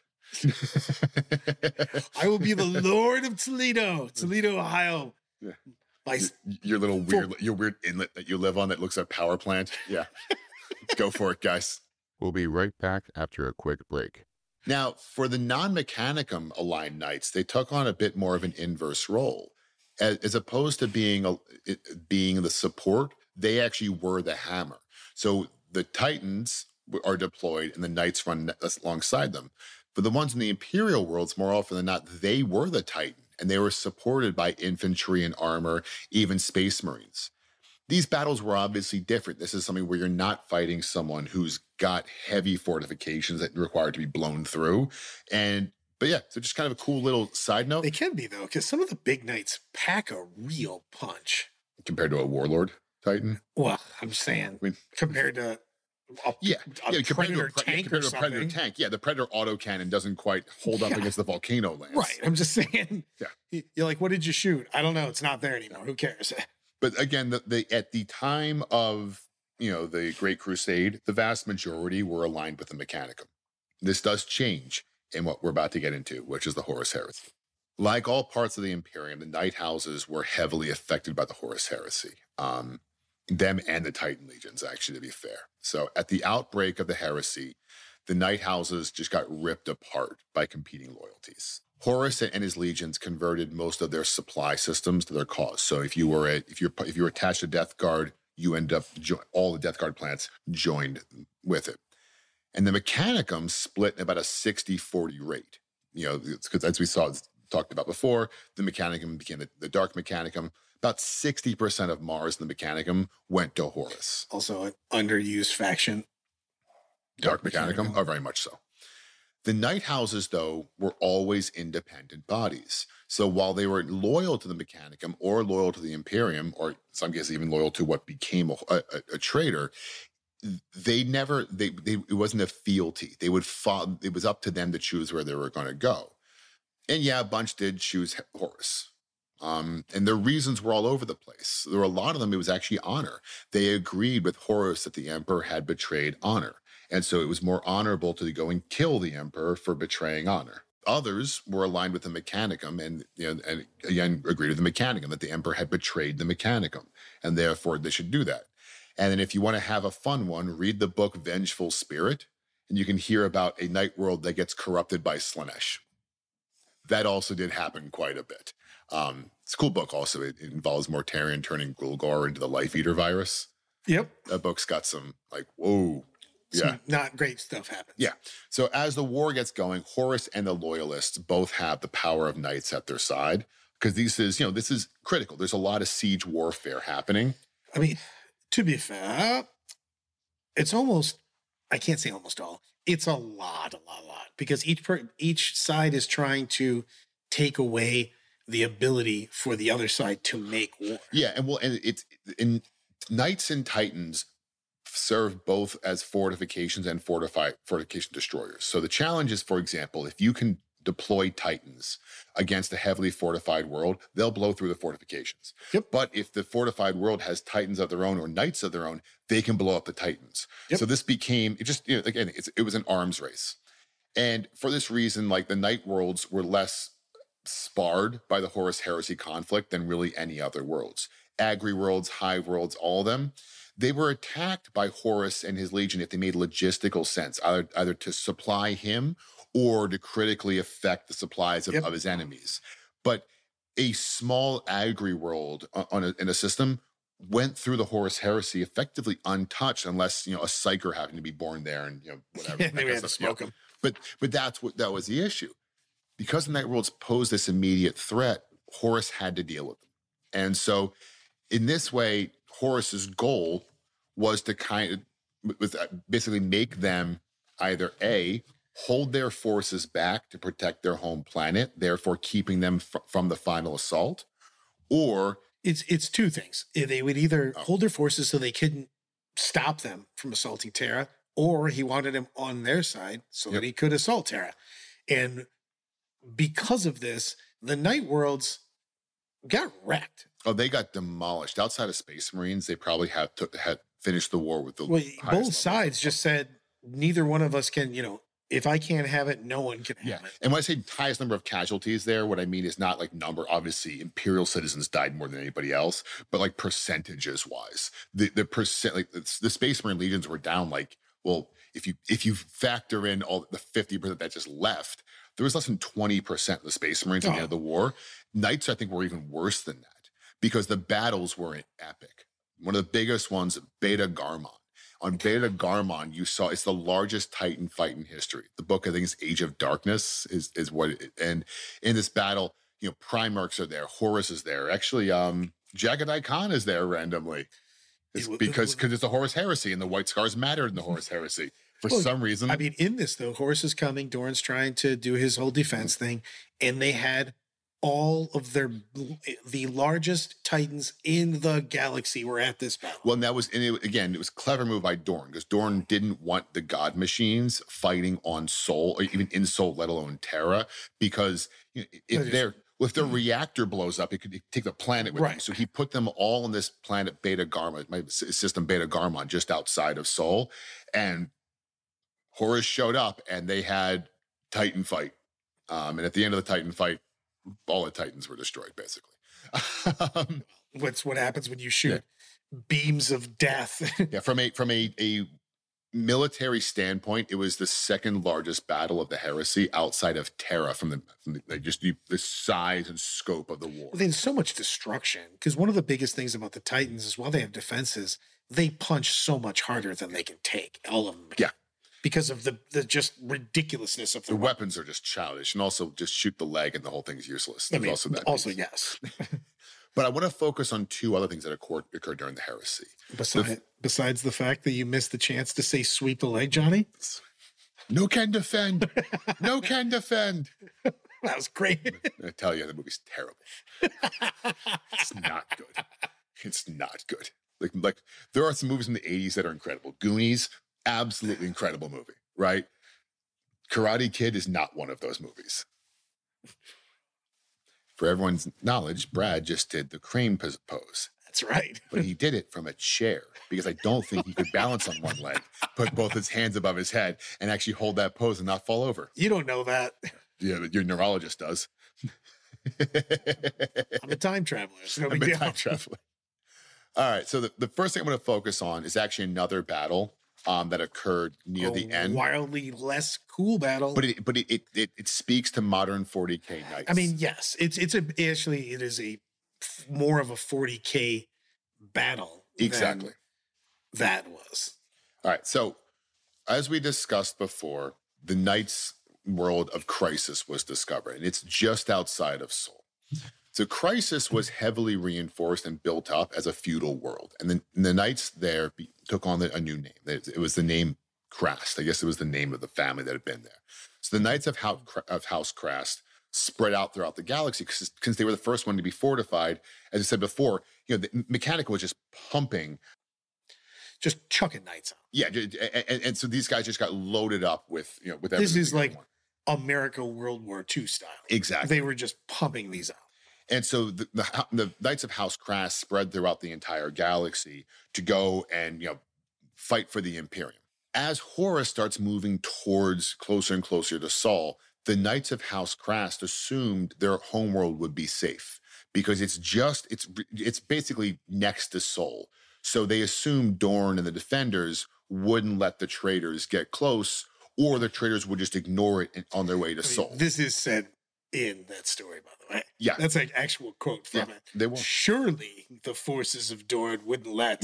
I will be the Lord of Toledo, Ohio. Yeah. Your weird inlet that you live on that looks like a power plant. Yeah. Go for it, guys. We'll be right back after a quick break. Now, for the non-Mechanicum aligned knights, they took on a bit more of an inverse role. As opposed to being the support, they actually were the hammer. So the Titans are deployed and the Knights run alongside them. For the ones in the Imperial worlds, more often than not, they were the Titan, and they were supported by infantry and armor, even Space Marines. These battles were obviously different. This is something where you're not fighting someone who's got heavy fortifications that require to be blown through. But yeah, so just kind of a cool little side note. They can be, though, because some of the big knights pack a real punch. Compared to a warlord Titan? Well, I'm saying compared to a Predator tank compared or to a Predator something. tank. Yeah, the Predator autocannon doesn't quite hold up against the volcano lance. Right. I'm just saying. Yeah. You're like, what did you shoot? I don't know. It's not there anymore. Who cares? But again, at the time of the Great Crusade, the vast majority were aligned with the Mechanicum. This does change in what we're about to get into, which is the Horus Heresy. Like all parts of the Imperium, the Knight Houses were heavily affected by the Horus Heresy. Them and the Titan Legions, actually, to be fair. So at the outbreak of the heresy, the Knight Houses just got ripped apart by competing loyalties. Horus and his legions converted most of their supply systems to their cause. So if you were attached to Death Guard, you end up all the Death Guard plants joined with it. And the Mechanicum split in about a 60-40 rate. Because as we talked about before, the Mechanicum became the Dark Mechanicum. About 60% of Mars and the Mechanicum went to Horus. Also an underused faction. Dark Mechanicum? Oh, very much so. The Knight Houses, though, were always independent bodies. So while they were loyal to the Mechanicum or loyal to the Imperium, or in some cases even loyal to what became a traitor, it wasn't a fealty. They would follow, it was up to them to choose where they were going to go. And yeah, a bunch did choose Horus. And their reasons were all over the place. There were a lot of them, it was actually honor. They agreed with Horus that the emperor had betrayed honor. And so it was more honorable to go and kill the emperor for betraying honor. Others were aligned with the Mechanicum and again agreed with the Mechanicum that the emperor had betrayed the Mechanicum, and therefore they should do that. And then if you want to have a fun one, read the book Vengeful Spirit, and you can hear about a night world that gets corrupted by Slaanesh. That also did happen quite a bit. It's a cool book also. It involves Mortarion turning Gulgar into the Life Eater virus. Yep. That book's got some whoa. Some not great stuff happens. Yeah. So as the war gets going, Horus and the Loyalists both have the power of knights at their side, because this is critical. There's a lot of siege warfare happening. I mean, to be fair, it's almost, I can't say almost all, it's a lot, because each side is trying to take away the ability for the other side to make war. Yeah, and Knights and Titans serve both as fortifications and fortification destroyers. So the challenge is, for example, if you can deploy Titans against a heavily fortified world, they'll blow through the fortifications. Yep. But if the fortified world has Titans of their own or Knights of their own, they can blow up the Titans. Yep. So this became, it was an arms race. And for this reason, the Night worlds were less sparred by the Horus Heresy conflict than really any other worlds. Agri worlds, Hive worlds, all of them, they were attacked by Horus and his legion if they made logistical sense, either to supply him or to critically affect the supplies of his enemies. But a small Agri world in a system went through the Horus Heresy effectively untouched, unless a Psyker happened to be born there and whatever. They had to smoke him. But that was the issue. Because the Night Worlds posed this immediate threat, Horus had to deal with them. And so in this way, Horus's goal was to basically make them either A, hold their forces back to protect their home planet, therefore keeping them from the final assault, or... It's two things. They would either hold their forces so they couldn't stop them from assaulting Terra, or he wanted them on their side so that he could assault Terra. And because of this, the Night Worlds got wrecked. Oh, they got demolished. Outside of Space Marines, they probably had finished the war with the both sides just said, neither one of us can, if I can't have it, no one can have it. And when I say highest number of casualties there, what I mean is not number. Obviously, Imperial citizens died more than anybody else, but percentages wise, the percent, the Space Marine legions were down if you factor in all the 50% that just left, there was less than 20% of the Space Marines at the end of the war. Knights, I think, were even worse than that because the battles were epic. One of the biggest ones, Beta Garmon. On Beta Garmon, you saw it's the largest Titan fight in history. The book, I think, is Age of Darkness, is what and in this battle, Primarchs are there, Horus is there. Actually, Jagadai Khan is there randomly. It's because it's the Horus Heresy and the White Scars mattered in the Horus Heresy. For some reason. I mean, in this, though, Horus is coming, Doran's trying to do his whole defense thing, and they had all of the largest Titans in the galaxy were at this battle. Well, and that was, and it was a clever move by Dorn, because Dorn didn't want the God Machines fighting on Sol, or even in Sol, let alone Terra, because if their reactor blows up, it could take the planet with them. So he put them all on this planet Beta Garma, my system Beta Garmon, just outside of Sol, and Horus showed up, and they had Titan fight. And at the end of the Titan fight, all the Titans were destroyed, basically. What happens when you shoot beams of death? Yeah, from a military standpoint, it was the second largest battle of the heresy outside of Terra, from the size and scope of the war. There's so much destruction, because one of the biggest things about the Titans is, while they have defenses, they punch so much harder than they can take. All of them. Yeah. Because of the just ridiculousness of the weapons are just childish, and also just shoot the leg and the whole thing's useless. I mean, also yes. But I want to focus on two other things that occurred during the heresy. Besides the fact that you missed the chance to say "sweep the leg," Johnny. No can defend. No can defend. That was great. I tell you, the movie's terrible. It's not good. It's not good. Like there are some movies in the 80s that are incredible. Goonies, absolutely incredible movie, right? Karate Kid is not one of those movies. For everyone's knowledge, Brad just did the crane pose. That's right. But he did it from a chair, because I don't think he could balance on one leg, put both his hands above his head, and actually hold that pose and not fall over. You don't know that. Yeah, your neurologist does. I'm a time traveler. So no big deal. Time traveler. All right, so the first thing I'm going to focus on is actually another battle that occurred near the end. Wildly less cool battle. But it speaks to modern 40K Knights. I mean, yes, it is more of a 40K battle. Exactly. That was. All right, so as we discussed before, the Knights world of Crisis was discovered, and it's just outside of Sol. So Crisis was heavily reinforced and built up as a feudal world. And then the Knights there took on a new name. It was the name Krast. I guess it was the name of the family that had been there. So the Knights of House Krast spread out throughout the galaxy, because they were the first one to be fortified. As I said before, the Mechanica was just pumping. Just chucking Knights out. Yeah, and so these guys just got loaded up with everything. This is like America World War II style. Exactly. They were just pumping these out. And so the Knights of House Krast spread throughout the entire galaxy to go and fight for the Imperium. As Horus starts moving towards closer and closer to Sol, the Knights of House Krast assumed their homeworld would be safe, because it's basically next to Sol. So they assumed Dorn and the Defenders wouldn't let the traitors get close, or the traitors would just ignore it on their way to Sol. This is said in that story, by the way. Yeah. That's an actual quote from it. They won't. Surely the forces of Dorn wouldn't let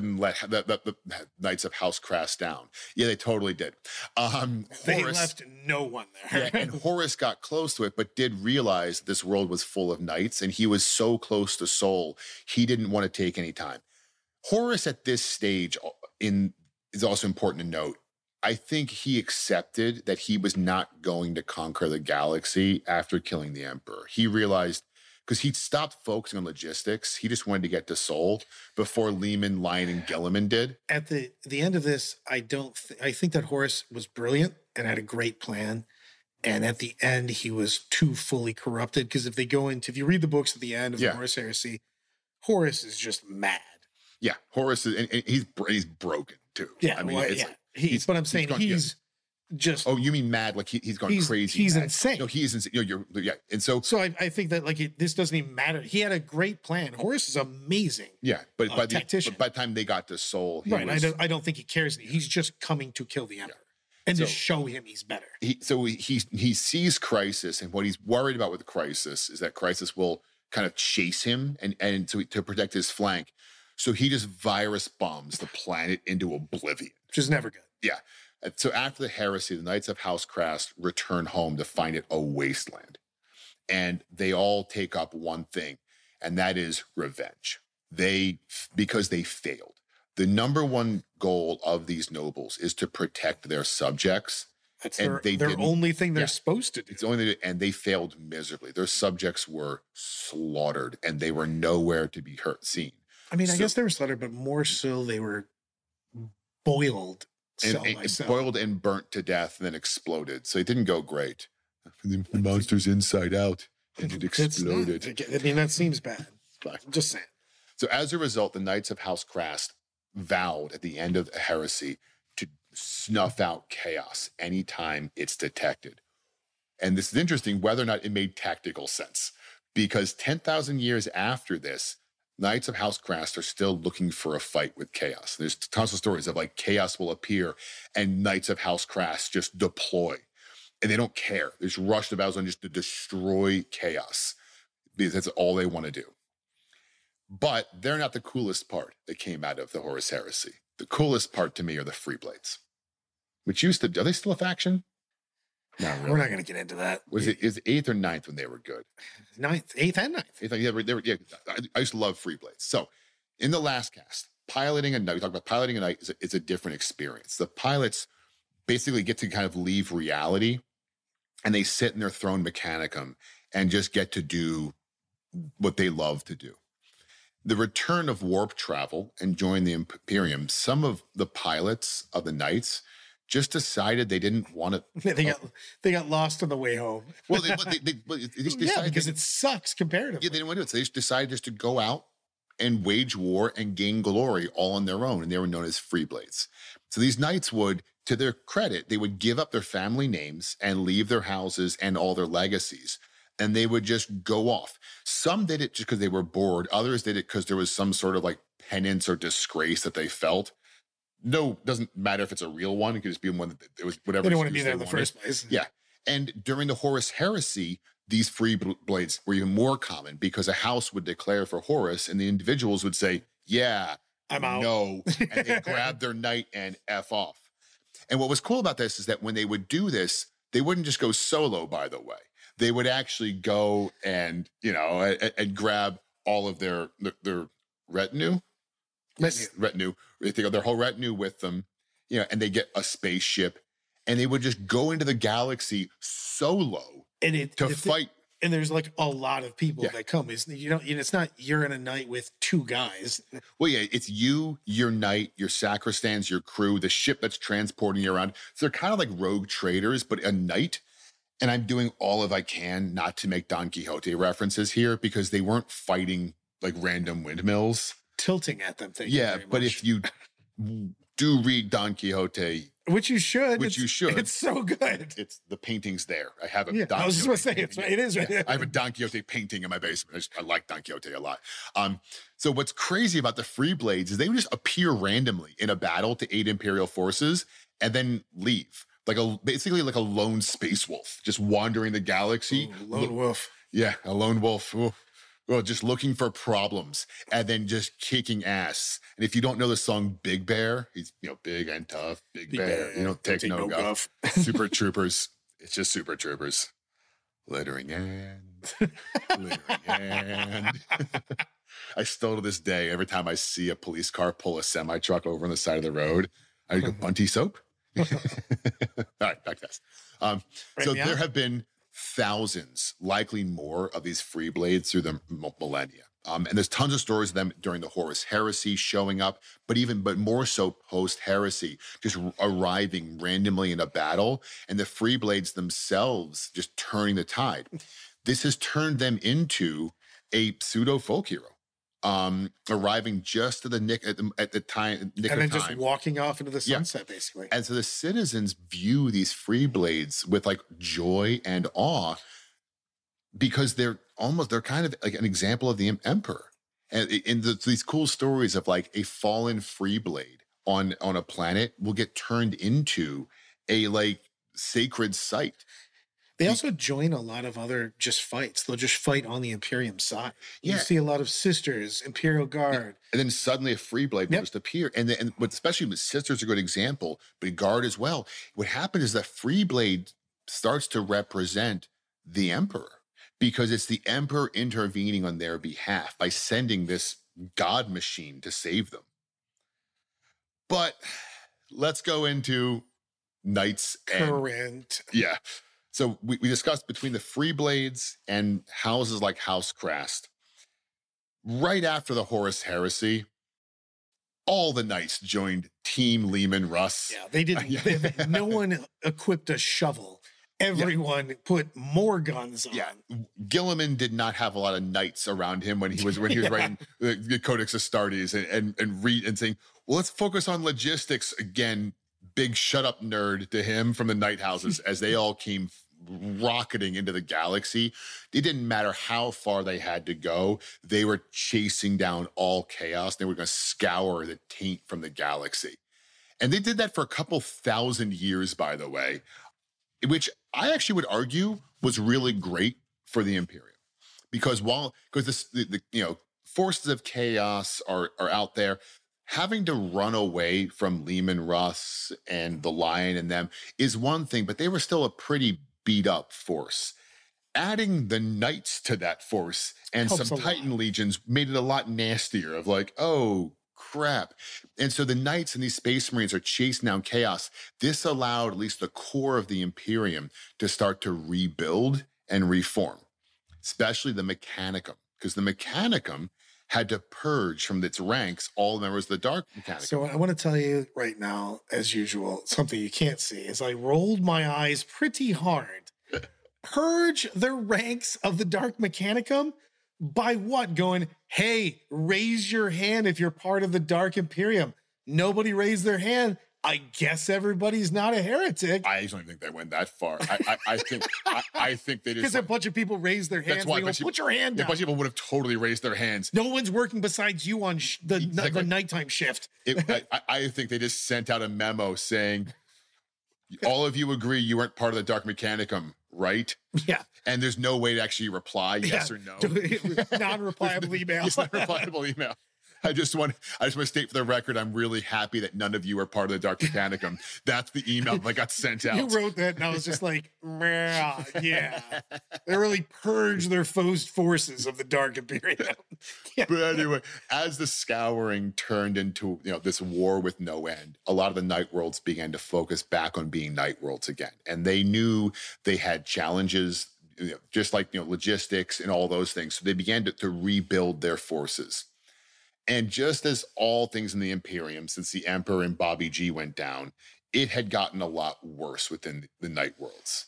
the Knights of House Krast down. Yeah, they totally did. They left no one there. Yeah, and Horus got close to it, but did realize this world was full of knights, and he was so close to Sol, he didn't want to take any time. Horus at this stage is also important to note. I think he accepted that he was not going to conquer the galaxy after killing the Emperor. He realized, because he'd stopped focusing on logistics, he just wanted to get to Sol before Lehman, Lion, and Gilliman did. At the end of this, I think that Horus was brilliant and had a great plan. And at the end, he was too fully corrupted. Because if you read the books at the end of the Horus Heresy, Horus is just mad. Yeah, Horus is, and he's broken too. Yeah, I mean, but I'm saying he's just. Oh, you mean mad? Like he's gone crazy. He's mad. insane. No, he is insane. And so I think that this doesn't even matter. He had a great plan. Horus is amazing. Yeah, but by tactician. the time they got to Sol, I don't think he cares. He's just coming to kill the Emperor and to show him he's better. He sees Crisis, and what he's worried about with Crisis is that Crisis will kind of chase him and to protect his flank. So he just virus bombs the planet into oblivion. Which is never good. Yeah. So after the heresy, the Knights of House Krast return home to find it a wasteland. And they all take up one thing, and that is revenge. Because they failed. The number one goal of these nobles is to protect their subjects. That's And they their didn't- only thing they're yeah. supposed to do. It's only, and they failed miserably. Their subjects were slaughtered, and they were nowhere to be seen. I mean, I So- guess they were slaughtered, but more so they were boiled cell by and cell. boiled and burnt to death, and then exploded. So it didn't go great. The monster's inside out, and it It's not. exploded. I mean, that seems bad. Fine. I'm just saying. So as a result, the Knights of House Crast vowed at the end of the heresy to snuff out chaos anytime it's detected. And this is interesting whether or not it made tactical sense, because 10,000 years after this, Knights of House Crast are still looking for a fight with chaos. There's tons of stories of like chaos will appear and Knights of House Crast just deploy. And they don't care. They just rush the battlefield just to destroy chaos because that's all they want to do. But they're not the coolest part that came out of the Horus Heresy. The coolest part to me are the Freeblades, which used to, are they still a faction? Not really. We're not going to get into that. Was it is 8th or 9th when they were good? 9th, 8th, and 9th. Yeah, yeah, I used to love Freeblades. So in the last cast, piloting a knight, we talked about piloting a knight is a different experience. The pilots basically get to kind of leave reality and they sit in their throne mechanicum and just get to do what they love to do. The return of warp travel and join the Imperium, some of the pilots of the Knights just decided they didn't want to. They got lost on the way home. Well, they just Yeah, decided because it sucks comparatively. yeah, they didn't want to do it. So they just decided just to go out and wage war and gain glory all on their own. And they were known as Freeblades. So these knights would, to their credit, they would give up their family names and leave their houses and all their legacies. And they would just go off. Some did it just because they were bored. Others did it because there was some sort of like penance or disgrace that they felt. No, doesn't matter if it's a real one. It could just be one that it was whatever. They didn't want to be excuse there in they the wanted. first place. Yeah. And during the Horus Heresy, these Freeblades were even more common because a house would declare for Horus and the individuals would say, yeah, I'm out. no. And they grab their knight and F off. And what was cool about this is that when they would do this, they wouldn't just go solo, by the way. They would actually go and, and grab all of their retinue. Retinue. They take their whole retinue with them, and they get a spaceship and they would just go into the galaxy solo to fight. And there's like a lot of people Yeah. that come. It's not you're in a night with two guys. Well, yeah, it's you, your knight, your sacristans, your crew, the ship that's transporting you around. So they're kind of like rogue traders, but a knight. And I'm doing all of I can not to make Don Quixote references here because they weren't fighting like random windmills. Tilting at them. Thank you Yeah, very but much. if you do read Don Quixote, which you should, it's so good. it's the painting's there. I have a Yeah, Don I was just going to say Quixote it is right there. I have a Don Quixote painting in my basement. I like Don Quixote a lot. So what's crazy about the Freeblades is they would just appear randomly in a battle to aid Imperial forces and then leave. Basically like a lone space wolf, just wandering the galaxy. Ooh, lone wolf. Yeah, a lone wolf. Ooh. Well, just looking for problems and then just kicking ass. And if you don't know the song Big Bear, he's big and tough, Big Bear. You don't take no guff. Super Troopers. It's just Super Troopers. Littering and littering and. I still to this day, every time I see a police car pull a semi truck over on the side of the road, I go Bunty soap. All right, back fast. So there have been thousands, likely more, of these Freeblades through the millennia. And there's tons of stories of them during the Horus Heresy showing up, but more so post-heresy, just arriving randomly in a battle, and the Freeblades themselves just turning the tide. This has turned them into a pseudo-folk hero. Arriving just at the nick at the time, nick And of then time. just walking off into the sunset, basically. And so the citizens view these Freeblades with like joy and awe because they're kind of like an example of the emperor. And these cool stories of like a fallen Freeblade on a planet will get turned into a like sacred site. They also join a lot of other just fights. They'll just fight on the Imperium side. You Yeah. see a lot of sisters, Imperial Guard. And then suddenly a Freeblade will just appear. And but especially with sisters are a good example, but guard as well. What happens is that Freeblade starts to represent the emperor because it's the emperor intervening on their behalf by sending this god machine to save them. But let's go into knights and Current. yeah. So we discussed between the Freeblades and houses like House Crast. Right after the Horus Heresy, all the knights joined Team Leman Russ. Yeah, they didn't. No one equipped a shovel. Everyone put more guns on. Yeah, Guilliman did not have a lot of knights around him when he was writing the Codex Astartes and saying, well, let's focus on logistics again. Big shut up nerd to him from the Knight Houses as they all came rocketing into the galaxy. It didn't matter how far they had to go. They were chasing down all chaos. They were going to scour the taint from the galaxy. And they did that for a couple thousand years, by the way, which I actually would argue was really great for the Imperium. Because the forces of chaos are out there, having to run away from Leman Russ and the Lion and them is one thing, but they were still a pretty beat up force. Adding the knights to that force and Helps some a Titan lot. legions made it a lot nastier of like, oh crap. And so the knights and these space marines are chasing down chaos. This allowed at least the core of the Imperium to start to rebuild and reform, especially the Mechanicum, because the Mechanicum had to purge from its ranks all the members of the Dark Mechanicum. So I want to tell you right now, as usual, something you can't see is I rolled my eyes pretty hard. Purge the ranks of the Dark Mechanicum by what? Going, hey, raise your hand if you're part of the Dark Imperium. Nobody raised their hand. I guess everybody's not a heretic. I don't think they went that far. I think they just Because a bunch of people raised their hands. That's why They go, put your hand a down. bunch of people would have totally raised their hands. No one's working besides you on the Exactly. nighttime shift. I think they just sent out a memo saying, all of you agree you weren't part of the Dark Mechanicum, right? Yeah. And there's no way to actually reply yes or no. Non-replyable email. It's not a replyable email. I just want to state for the record, I'm really happy that none of you are part of the Dark Mechanicum. That's the email that got sent out. You wrote that, and I was just like, yeah. They really purged their forces of the Dark Imperium. Yeah. But anyway, as the scouring turned into this war with no end, a lot of the Night Worlds began to focus back on being Night Worlds again, and they knew they had challenges, just like logistics and all those things. So they began to rebuild their forces. And just as all things in the Imperium, since the Emperor and Bobby G went down, it had gotten a lot worse within the Night Worlds.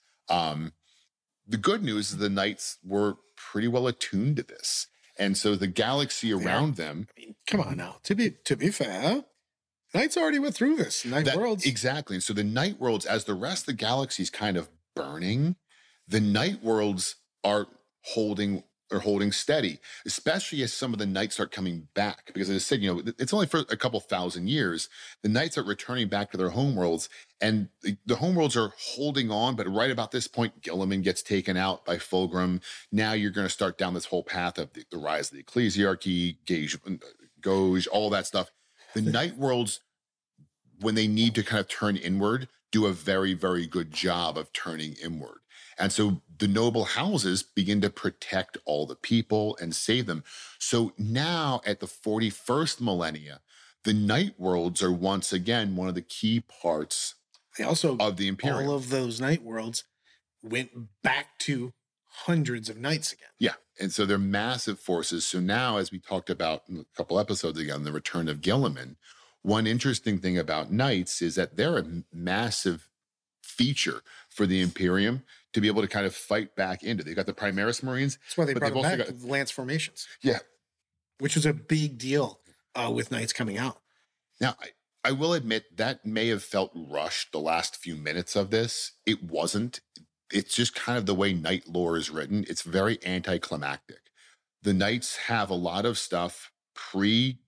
The good news is the Knights were pretty well attuned to this. And so the galaxy around them... I mean, come on now. To be fair, Knights already went through this. Night Worlds. Exactly. And so the Night Worlds, as the rest of the galaxy is kind of burning, the Night Worlds are holding steady, especially as some of the knights start coming back. Because as I said, it's only for a couple thousand years. The knights are returning back to their homeworlds, and the homeworlds are holding on. But right about this point, Guilliman gets taken out by Fulgrim. Now you're going to start down this whole path of the rise of the ecclesiarchy, Gauge, all that stuff. The Night Worlds, when they need to kind of turn inward, do a very, very good job of turning inward. And so the noble houses begin to protect all the people and save them. So now at the 41st millennia, the Night Worlds are once again one of the key parts of the Imperium. All of those Night Worlds went back to hundreds of knights again. Yeah. And so they're massive forces. So now, as we talked about a couple episodes ago, in the return of Guilliman, one interesting thing about knights is that they're a massive feature for the Imperium to be able to kind of fight back into. They've got the Primaris Marines. That's why they brought them back got, to the Lance formations. Yeah. Which was a big deal with Knights coming out. Now, I will admit that may have felt rushed the last few minutes of this. It wasn't. It's just kind of the way Knight lore is written. It's very anticlimactic. The Knights have a lot of stuff in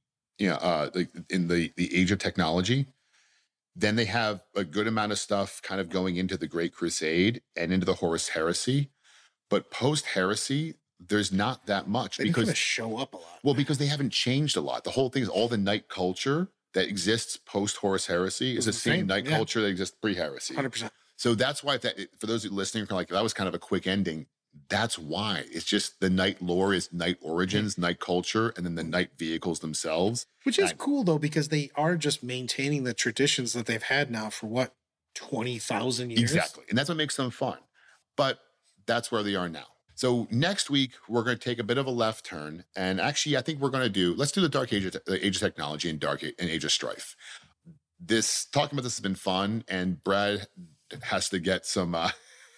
the age of technology. Then they have a good amount of stuff kind of going into the Great Crusade and into the Horus Heresy. But post-Heresy, there's not that much. They kind of show up a lot. Well, because they haven't changed a lot. The whole thing is all the Knight culture that exists post-Horus Heresy is the same Knight culture that exists pre-Heresy. 100%. So that's why, for those who are listening, are like, that was kind of a quick ending. That's why. It's just the Knight lore is Knight origins, Knight culture, and then the Knight vehicles themselves. Which is cool, though, because they are just maintaining the traditions that they've had now for 20,000 years. Exactly. And that's what makes them fun. But that's where they are now. So next week, we're going to take a bit of a left turn. And actually, I think we're going to let's do the Dark Age, the Age of Technology and Age of Strife. Talking about this has been fun, and Brad has to get some, I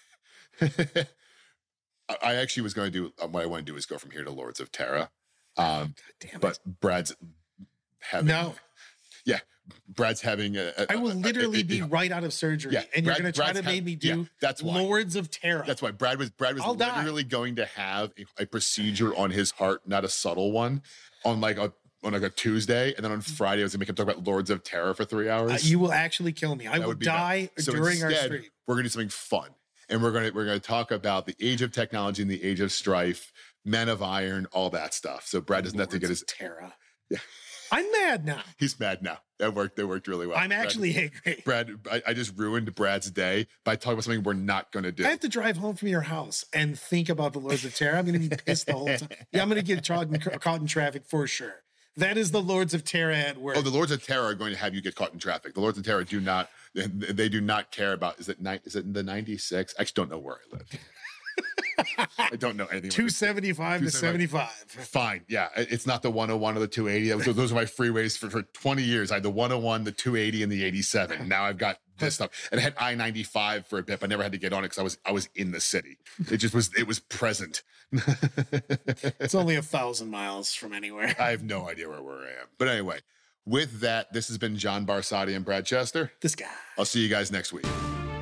actually was going to do, what I want to do is go from here to Lords of Terra. God damn it. But Brad's having... No. Yeah. Brad's having I will literally be right out of surgery, and you're going to try to make me do that's why. Lords of Terra. That's why Brad was literally going to have a procedure on his heart, not a subtle one, on a Tuesday, and then on Friday I was going to make him talk about Lords of Terra for 3 hours. You will actually kill me. I will die during our stream. We're going to do something fun, and we're going to talk about the Age of Technology and the Age of Strife, Men of Iron, all that stuff. So Brad doesn't have to get his Terra. Yeah. I'm mad now. He's mad now. That worked really well. I'm actually angry. Brad, I just ruined Brad's day by talking about something we're not going to do. I have to drive home from your house and think about the Lords of Terra. I'm going to be pissed the whole time. Yeah, I'm going to get caught in traffic for sure. That is the Lords of Terra at work. Oh, the Lords of Terra are going to have you get caught in traffic. The Lords of Terra do not care about, is it in the 96? I actually don't know where I live. I don't know anything. 275 to 75. Fine. Yeah. It's not the 101 or the 280. Those are my freeways for 20 years. I had the 101, the 280, and the 87. Now I've got this stuff. And I had I-95 for a bit, but I never had to get on it because I was in the city. It was present. It's only 1,000 miles from anywhere. I have no idea where I am. But anyway, with that, this has been John Barsotti and Brad Chester. This guy. I'll see you guys next week.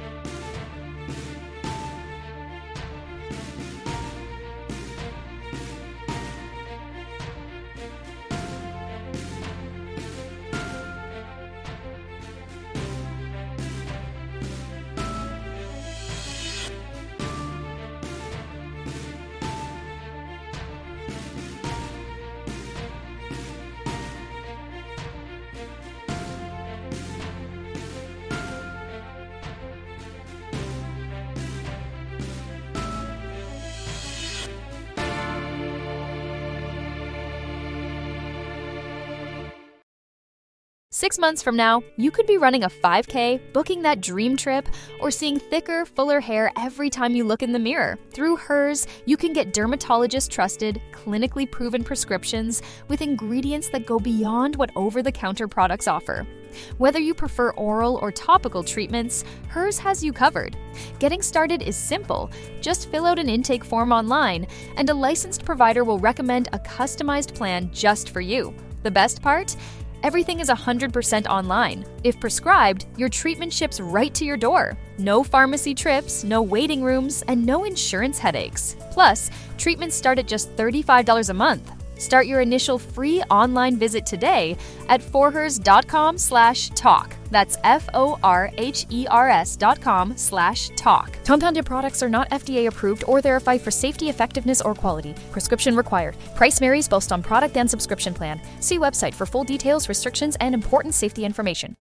Six months from now, you could be running a 5K, booking that dream trip, or seeing thicker, fuller hair every time you look in the mirror. Through Hers, you can get dermatologist-trusted, clinically proven prescriptions with ingredients that go beyond what over-the-counter products offer. Whether you prefer oral or topical treatments, Hers has you covered. Getting started is simple. Just fill out an intake form online, and a licensed provider will recommend a customized plan just for you. The best part? Everything is 100% online. If prescribed, your treatment ships right to your door. No pharmacy trips, no waiting rooms, and no insurance headaches. Plus, treatments start at just $35 a month. Start your initial free online visit today at forhers.com/talk. That's forhers.com/talk. Compounded products are not FDA approved or verified for safety, effectiveness, or quality. Prescription required. Price varies based on product and subscription plan. See website for full details, restrictions, and important safety information.